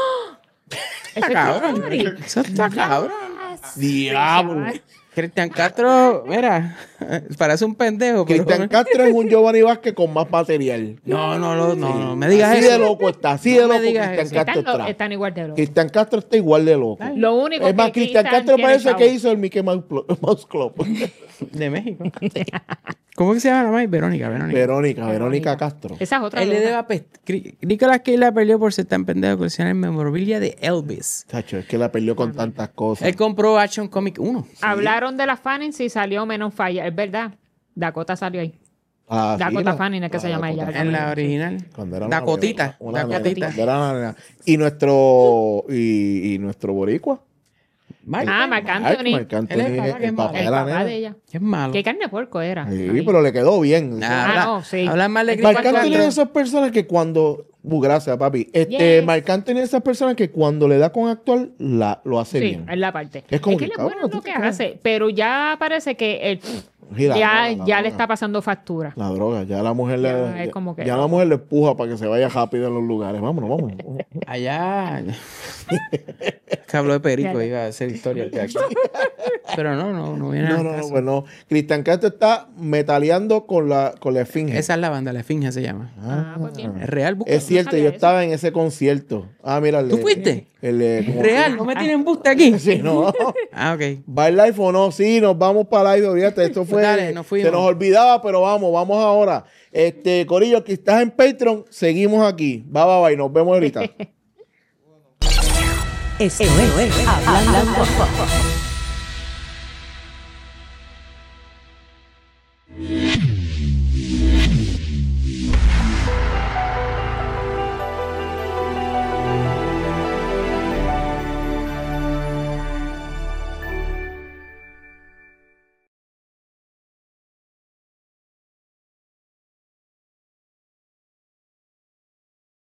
Está cabrón. Eso está cabrón. diablo. Cristian Castro, mira, parece un pendejo. Pero Cristian Castro es un Giovanni Vázquez con más material. no, no, no, no, no me digas Así eso. de loco está, así No de me loco digas Cristian eso. Castro Están, lo- está. están igual de locos. Cristian Castro está igual de loco. Lo único Es más, que Cristian Cristian Castro tiene parece chavo. que hizo el Mickey Mouse Pl- Mouse Club. De México. ¿Cómo que se llama la más? Verónica, Verónica. Verónica, Verónica Castro. Esa es otra. Él le loca. debe a pest- Cri- Nicolas Cage la perdió por ser tan pendejo que colecciona el memorabilia de Elvis. Chacho, es que la perdió con tantas cosas. Él compró Action Comic uno. Hablaron de la Fanning y salió menos falla. Es verdad. Dakota salió ahí. Ah, sí, Dakota la- Fanning es que la se llama Dakota ella. En la Sí. original. Cuando era una Dakotita. bebé, una Dakotita. nena, cuando era una nena. Y nuestro, y, y nuestro boricua. Mark, Ah, Marc Anthony. Marc Anthony, Él es el papá que el es papá malo. El de la papá nena. de ella. qué malo. Qué carne de puerco era. Sí, Ahí. pero le quedó bien. Nah, Ah, habla, no, sí. habla mal de Marc Marc Cristo Anthony es cuatro. de esas personas que cuando... Uh, gracias, papi. Este, Yes. Marc Anthony es de esas personas que cuando le da con actuar, la, lo hace Sí, bien. es la parte. Es como es que que, él es bueno cabrón, en lo ¿tú que te crees? hace, pero ya parece que él, Gira, ya, la droga, la ya droga. le está pasando factura. La droga, ya la mujer Ya, le, es como que- ya la mujer le empuja para que se vaya rápido en los lugares. Vámonos, vámonos. Allá. que habló de Perico, iba a hacer historia de aquí. Pero no, no, no viene No, al no, no, caso. pues no. Cristian Castro está metaleando con la, con la esfinge. Esa es la banda, la Esfinge se llama. Ah, pues bien. Es real, busca. Es cierto, sabía yo eso. estaba en ese concierto. Ah, mira. el ¿Tú de- fuiste? El de- como- Real, no me tienen buste aquí. Sí, no. Ah, ok. ¿Va el live o no? Sí, nos vamos para live. Fíjate, esto fue. Dale, nos fuimos. Se nos olvidaba, pero vamos, vamos ahora. Este, Corillo, que estás en Patreon, seguimos aquí. Bye, bye, bye. Nos vemos ahorita. Esto es Hablando Pop.